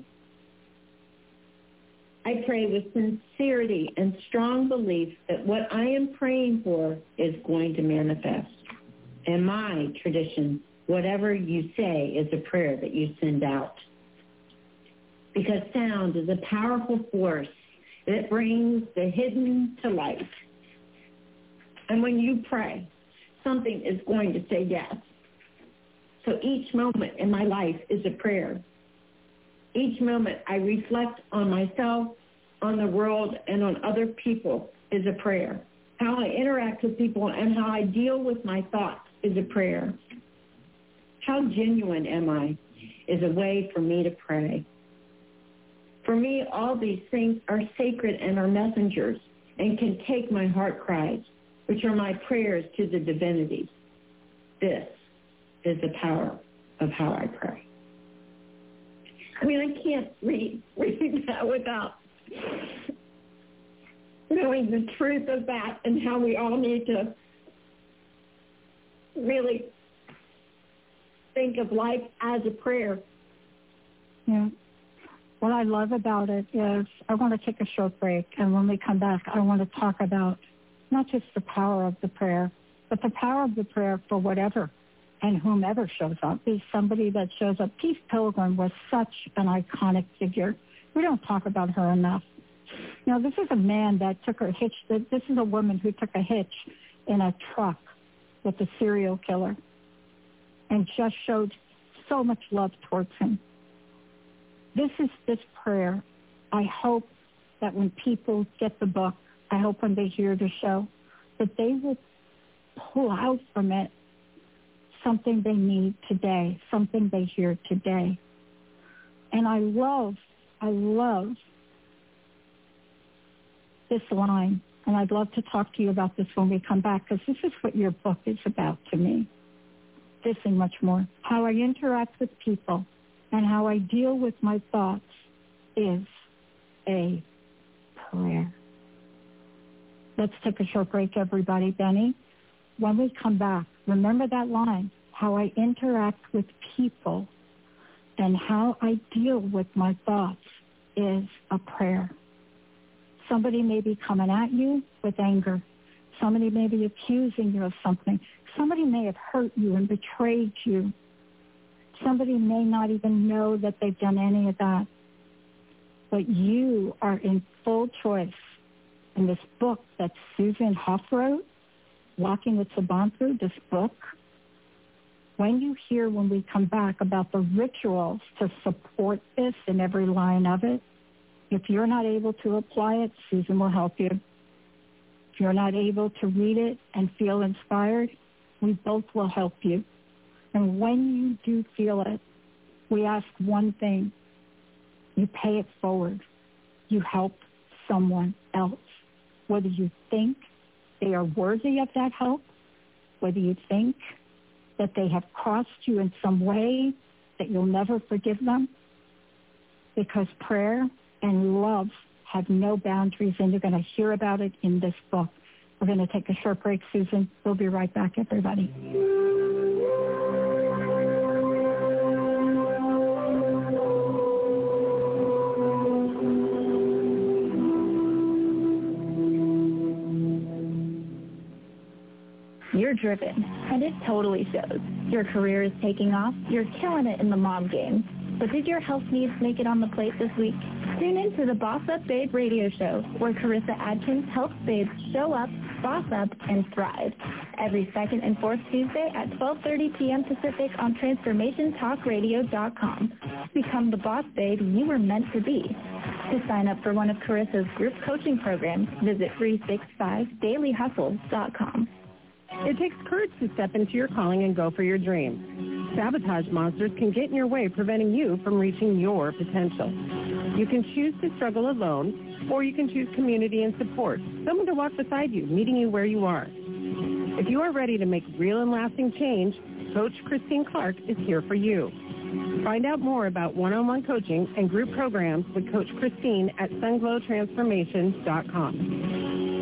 Speaker 2: I pray with sincerity and strong belief that what I am praying for is going to manifest. In my tradition, whatever you say is a prayer that you send out. Because sound is a powerful force that brings the hidden to light. And when you pray, something is going to say yes. So each moment in my life is a prayer. Each moment I reflect on myself, on the world, and on other people is a prayer. How I interact with people and how I deal with my thoughts is a prayer. How genuine am I is a way for me to pray. For me, all these things are sacred and are messengers and can take my heart cries, which are my prayers to the divinities. This is the power of how I pray. I mean, I can't read that without knowing the truth of that and how we all need to really think of life as a prayer.
Speaker 5: Yeah. What I love about it is I want to take a short break, and when we come back, I want to talk about not just the power of the prayer, but the power of the prayer for whatever and whomever shows up. Is somebody that shows up. Keith Pilgrim was such an iconic figure. We don't talk about her enough. You know, this is a man that took a hitch. This is a woman who took a hitch in a truck with a serial killer and just showed so much love towards him. This is this prayer. I hope that when people get the book, I hope when they hear the show, that they will pull out from it something they need today, something they hear today. And I love this line, and I'd love to talk to you about this when we come back, because this is what your book is about to me. This and much more. How I interact with people and how I deal with my thoughts is a prayer. Let's take a short break, everybody. Benny, when we come back, remember that line, how I interact with people and how I deal with my thoughts is a prayer. Somebody may be coming at you with anger. Somebody may be accusing you of something. Somebody may have hurt you and betrayed you. Somebody may not even know that they've done any of that. But you are in full choice. In this book that Susan Hoff wrote, Walking with Subbanthu, this book, when you hear when we come back about the rituals to support this in every line of it, if you're not able to apply it, Susan will help you. If you're not able to read it and feel inspired, we both will help you. And when you do feel it, we ask one thing. You pay it forward. You help someone else. Whether you think they are worthy of that help, whether you think that they have crossed you in some way that you'll never forgive them, because prayer and love have no boundaries, and you're going to hear about it in this book. We're going to take a short break, Susan. We'll be right back, everybody.
Speaker 21: You're driven, and it totally shows. Your career is taking off. You're killing it in the mom game. But did your health needs make it on the plate this week? Tune in to the Boss Up Babe radio show, where Carissa Adkins helps babes show up, boss up, and thrive. Every second and fourth Tuesday at 12:30 p.m. Pacific on TransformationTalkRadio.com. Become the boss babe you were meant to be. To sign up for one of Carissa's group coaching programs, visit 365dailyhustle.com.
Speaker 6: It takes courage to step into your calling and go for your dreams. Sabotage monsters can get in your way, preventing you from reaching your potential. You can choose to struggle alone, or you can choose community and support, someone to walk beside you, meeting you where you are. If you are ready to make real and lasting change, Coach Christine Clark is here for you. Find out more about one-on-one coaching and group programs with Coach Christine at sunglowtransformation.com.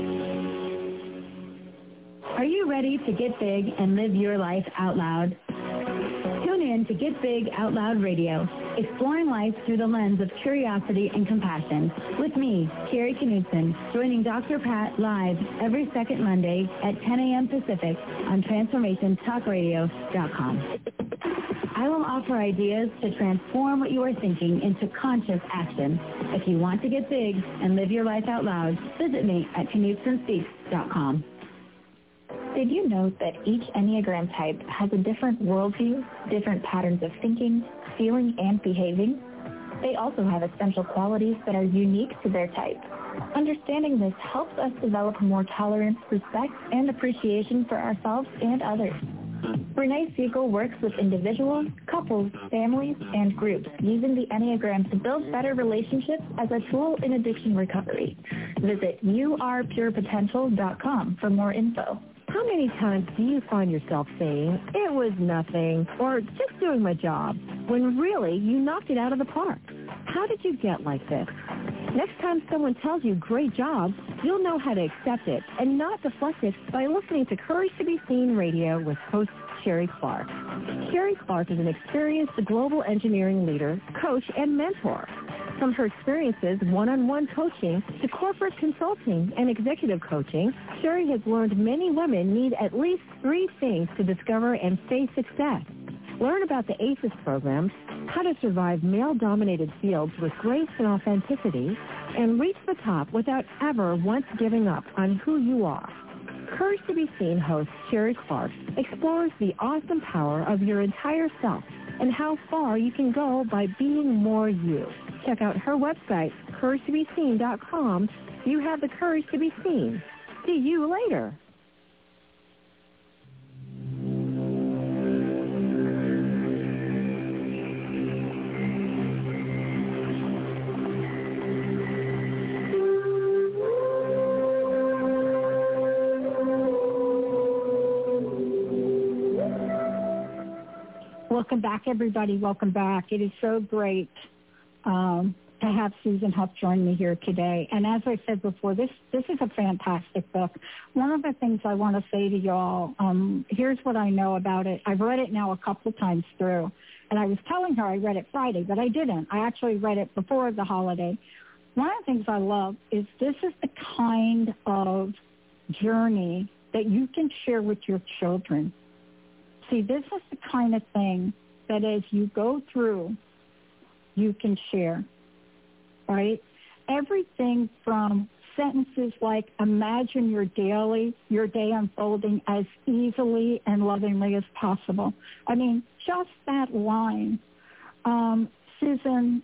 Speaker 21: Are you ready to get big and live your life out loud? Tune in to Get Big Out Loud Radio, exploring life through the lens of curiosity and compassion. With me, Carrie Knudsen, joining Dr. Pat live every second Monday at 10 a.m. Pacific on TransformationTalkRadio.com. I will offer ideas to transform what you are thinking into conscious action. If you want to get big and live your life out loud, visit me at KnudsenSpeaks.com.
Speaker 13: Did you know that each Enneagram type has a different worldview, different patterns of thinking, feeling, and behaving? They also have essential qualities that are unique to their type. Understanding this helps us develop more tolerance, respect, and appreciation for ourselves and others. Renee Siegel works with individuals, couples, families, and groups using the Enneagram to build better relationships as a tool in addiction recovery. Visit yourpurepotential.com for more info.
Speaker 10: How many times do you find yourself saying, it was nothing, or just doing my job, when really you knocked it out of the park? How did you get like this? Next time someone tells you great job, you'll know how to accept it and not deflect it by listening to Courage to Be Seen Radio with host Sherry Clark. Sherry Clark is an experienced global engineering leader, coach, and mentor. From her experiences one-on-one coaching to corporate consulting and executive coaching, Sherry has learned many women need at least 3 things to discover and face success. Learn about the ACES program, how to survive male-dominated fields with grace and authenticity, and reach the top without ever once giving up on who you are. Courage to Be Seen host Sherry Clark explores the awesome power of your entire self and how far you can go by being more you. Check out her website, CourageToBeSeen.com. You have the courage to be seen. See you later.
Speaker 2: Welcome back, everybody. Welcome back. It is so great to have Susan Huff join me here today. And as I said before, this is a fantastic book. One of the things I want to say to y'all, here's what I know about it. I've read it now a couple of times through. And I was telling her I read it Friday, but I didn't. I actually read it before the holiday. One of the things I love is this is the kind of journey that you can share with your children. See, this is the kind of thing that as you go through, you can share, right? Everything from sentences like, imagine your day unfolding as easily and lovingly as possible. I mean, just that line. Susan,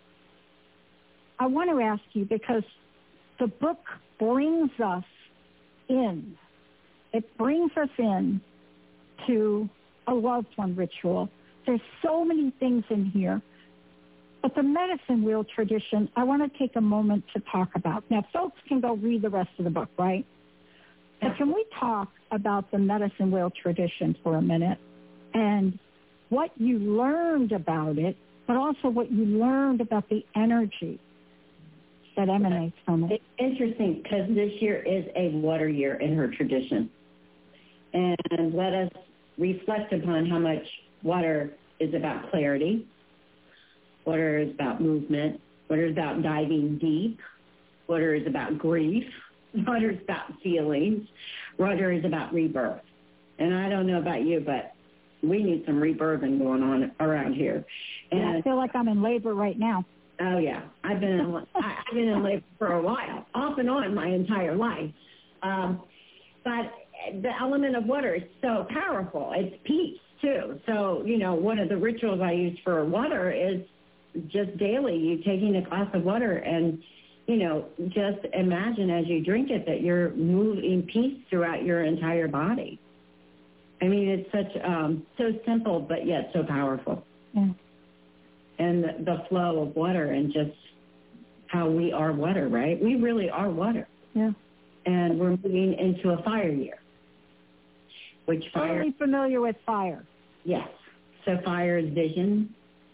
Speaker 2: I want to ask you, because the book brings us in. It brings us in to a loved one ritual. There's so many things in here. But the medicine wheel tradition, I want to take a moment to talk about. Now, folks can go read the rest of the book, right? But can we talk about the medicine wheel tradition for a minute and what you learned about it, but also what you learned about the energy that emanates from it?
Speaker 15: It's interesting because this year is a water year in her tradition. And let us reflect upon how much water is about clarity, water is about movement, water is about diving deep, water is about grief, water is about feelings, water is about rebirth. And I don't know about you, but we need some rebirthing going on around here. And
Speaker 2: yeah, I feel like I'm in labor right now.
Speaker 15: Oh yeah, I've been in labor for a while, off and on my entire life. But the element of water is so powerful. It's peace too. So, one of the rituals I use for water is just daily you taking a glass of water and, just imagine as you drink it that you're moving peace throughout your entire body. I mean, it's such so simple, but yet so powerful.
Speaker 2: Yeah.
Speaker 15: And the flow of water and just how we are water, right? We really are water.
Speaker 2: Yeah.
Speaker 15: And we're moving into a fire year. Which fire?
Speaker 2: Totally familiar with fire.
Speaker 15: Yes. So fire is vision,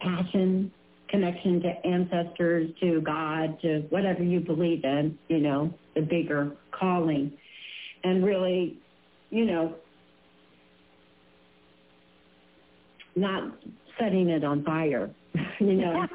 Speaker 2: passion, connection to ancestors, to God, to whatever you believe in, you know, the bigger calling. And really, you know, not setting it on fire, you know,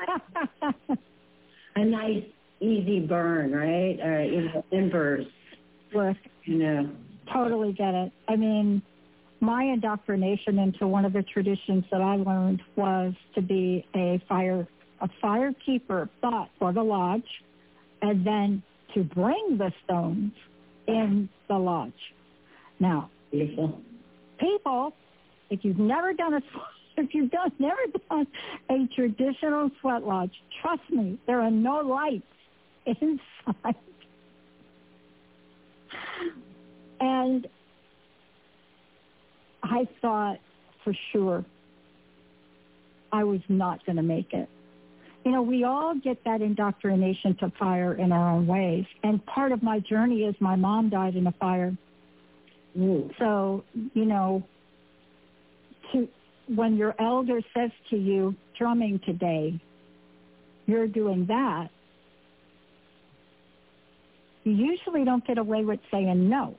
Speaker 2: a nice, easy burn, right? Or, you know, embers.
Speaker 14: Look,
Speaker 2: you know.
Speaker 14: Totally get it. I mean, my indoctrination into one of the traditions that I learned was to be a fire keeper, but for the lodge, and then to bring the stones in the lodge. Now,
Speaker 2: beautiful
Speaker 14: people, if you've never done a traditional sweat lodge, trust me, there are no lights inside. And I thought for sure I was not going to make it. You know, we all get that indoctrination to fire in our own ways. And part of my journey is my mom died in a fire. So, you know, when your elder says to you, drumming today, you're doing that, you usually don't get away with saying no.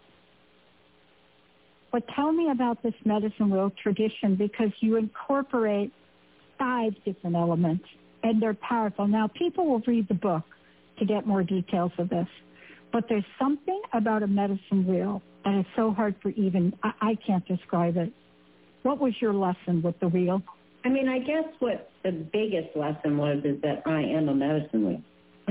Speaker 14: But tell me about this medicine wheel tradition, because you incorporate 5 different elements, and they're powerful. Now, people will read the book to get more details of this, but there's something about a medicine wheel that is so hard for even, I can't describe it. What was your lesson with the wheel?
Speaker 2: I mean, I guess what the biggest lesson was is that I am a medicine wheel.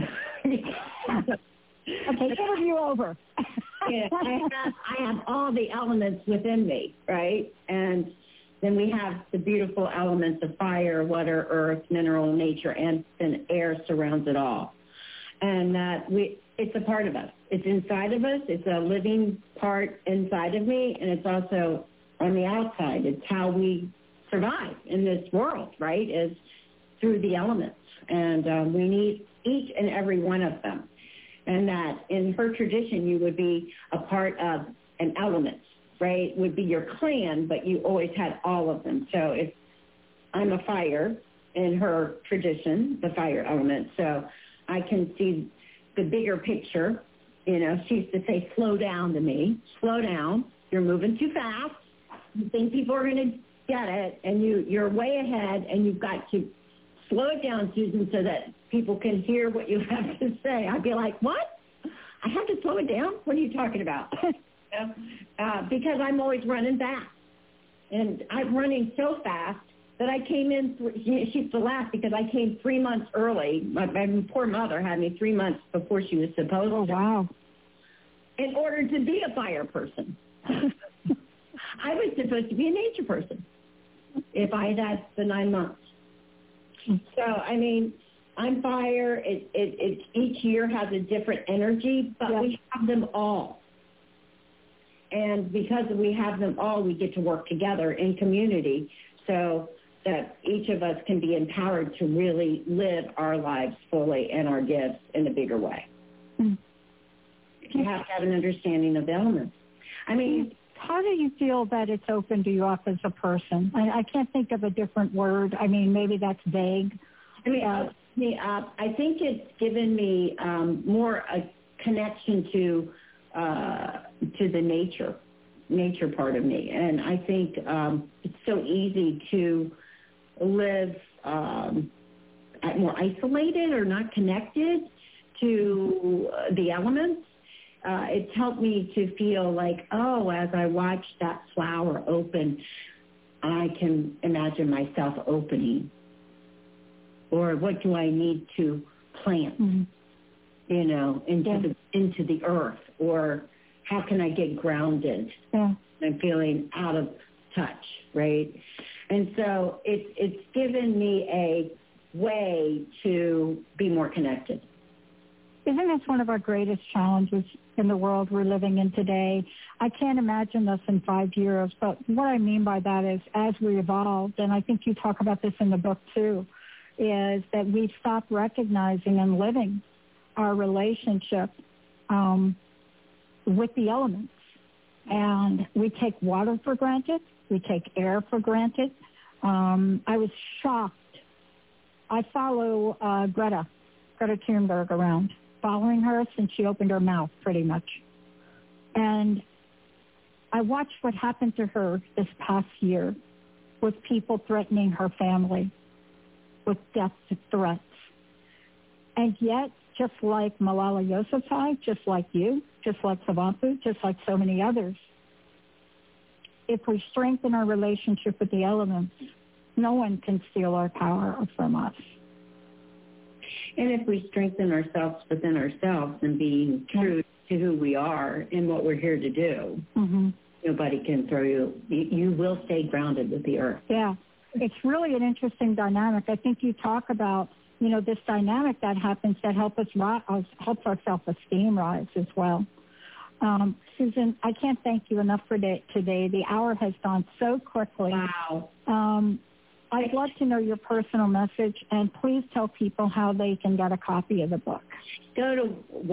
Speaker 14: Okay, interview over.
Speaker 2: Yeah, I have all the elements within me, right? And then we have the beautiful elements of fire, water, earth, mineral, nature, and then air surrounds it all. And it's a part of us. It's inside of us. It's a living part inside of me, and it's also on the outside. It's how we survive in this world, right, is through the elements. And we need each and every one of them. And that in her tradition, you would be a part of an element, right? Would be your clan, but you always had all of them. So if I'm a fire in her tradition, the fire element, so I can see the bigger picture. You know, she used to say, slow down to me. Slow down. You're moving too fast. You think people are going to get it, and you're way ahead, and you've got to slow it down, Susan, so that people can hear what you have to say. I'd be like, what? I have to slow it down? What are you talking about? Because I'm always running fast. And I'm running so fast that I came in, she used to laugh because I came 3 months early. My poor mother had me 3 months before she was supposed to.
Speaker 14: Oh, wow.
Speaker 2: In order to be a fire person. I was supposed to be a nature person if I had the 9 months. So, I mean, I'm fire. It each year has a different energy, but we have them all. And because we have them all, we get to work together in community so that each of us can be empowered to really live our lives fully and our gifts in a bigger way. You have to have an understanding of the elements. I mean,
Speaker 14: how do you feel that it's opened you up as a person? I can't think of a different word. I mean, maybe that's vague.
Speaker 2: I mean, I think it's given me more a connection to the nature part of me. And I think it's so easy to live more isolated or not connected to the elements. It's helped me to feel like, oh, as I watch that flower open, I can imagine myself opening. Or what do I need to plant, you know, into the earth? Or how can I get grounded? I'm feeling out of touch, right? And so it's given me a way to be more connected.
Speaker 14: Isn't this one of our greatest challenges in the world we're living in today? I can't imagine this in 5 years, but what I mean by that is as we evolved, and I think you talk about this in the book too, is that we stop recognizing and living our relationship with the elements. And we take water for granted. We take air for granted. I was shocked I follow Greta Thunberg around, following her since she opened her mouth, pretty much. And I watched what happened to her this past year with people threatening her family with death threats. And yet, just like Malala Yousafzai, just like you, just like Sabantu, just like so many others, if we strengthen our relationship with the elements, no one can steal our power from us.
Speaker 15: And if we strengthen ourselves within ourselves and being true to who we are and what we're here to do, nobody can throw you. You will stay grounded with the earth.
Speaker 14: Yeah. It's really an interesting dynamic. I think you talk about, this dynamic that happens that helps our self-esteem rise as well. Susan, I can't thank you enough for today. The hour has gone so quickly.
Speaker 15: Wow.
Speaker 14: I'd love to know your personal message, and please tell people how they can get a copy of the book.
Speaker 15: Go to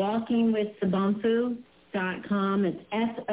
Speaker 15: walkingwithsabonfu.com. It's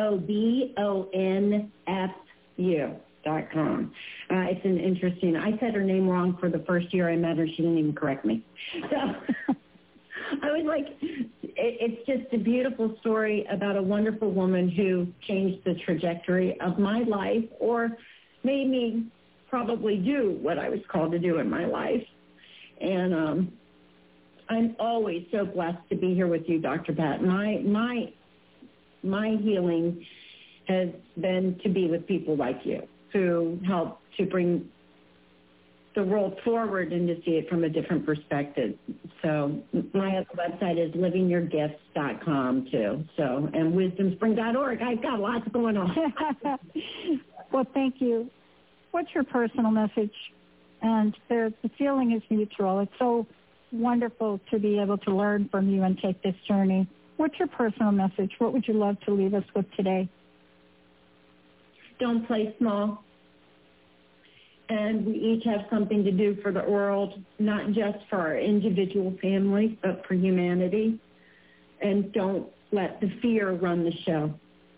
Speaker 15: SOBONFU.com. It's an interesting. I said her name wrong for the first year I met her. She didn't even correct me. So I was like, it's just a beautiful story about a wonderful woman who changed the trajectory of my life, or made me probably do what I was called to do in my life. And I'm always so blessed to be here with you, Dr. Pat. My healing has been to be with people like you, to help to bring the world forward and to see it from a different perspective. So my other website is livingyourgifts.com too. So, and wisdomspring.org. I've got lots going on.
Speaker 14: Well, thank you. What's your personal message? And the feeling is mutual. It's so wonderful to be able to learn from you and take this journey. What's your personal message? What would you love to leave us with today?
Speaker 15: Don't play small. And we each have something to do for the world, not just for our individual families, but for humanity. And don't let the fear run the show.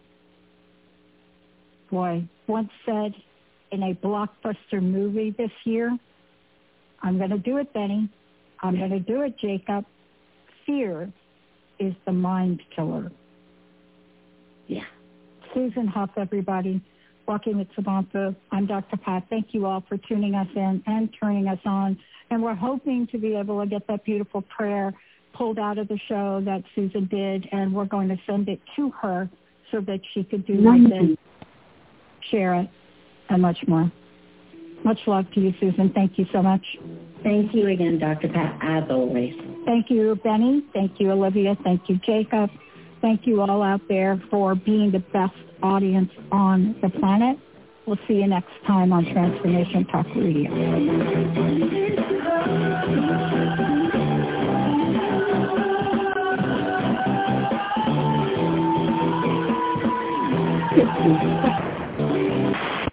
Speaker 14: Boy, once said in a blockbuster movie this year, I'm going to do it, Benny. I'm going to do it, Jacob. Fear is the mind killer.
Speaker 15: Yeah.
Speaker 14: Susan Huff, everybody. Walking with Sabantu. I'm Dr. Pat. Thank you all for tuning us in and turning us on. And we're hoping to be able to get that beautiful prayer pulled out of the show that Susan did, and we're going to send it to her so that she could do with it, share it, and much more. Much love to you, Susan. Thank you so much.
Speaker 15: Thank you again, Dr. Pat, as always.
Speaker 14: Thank you, Benny. Thank you, Olivia. Thank you, Jacob. Thank you all out there for being the best audience on the planet. We'll see you next time on Transformation Talk Radio.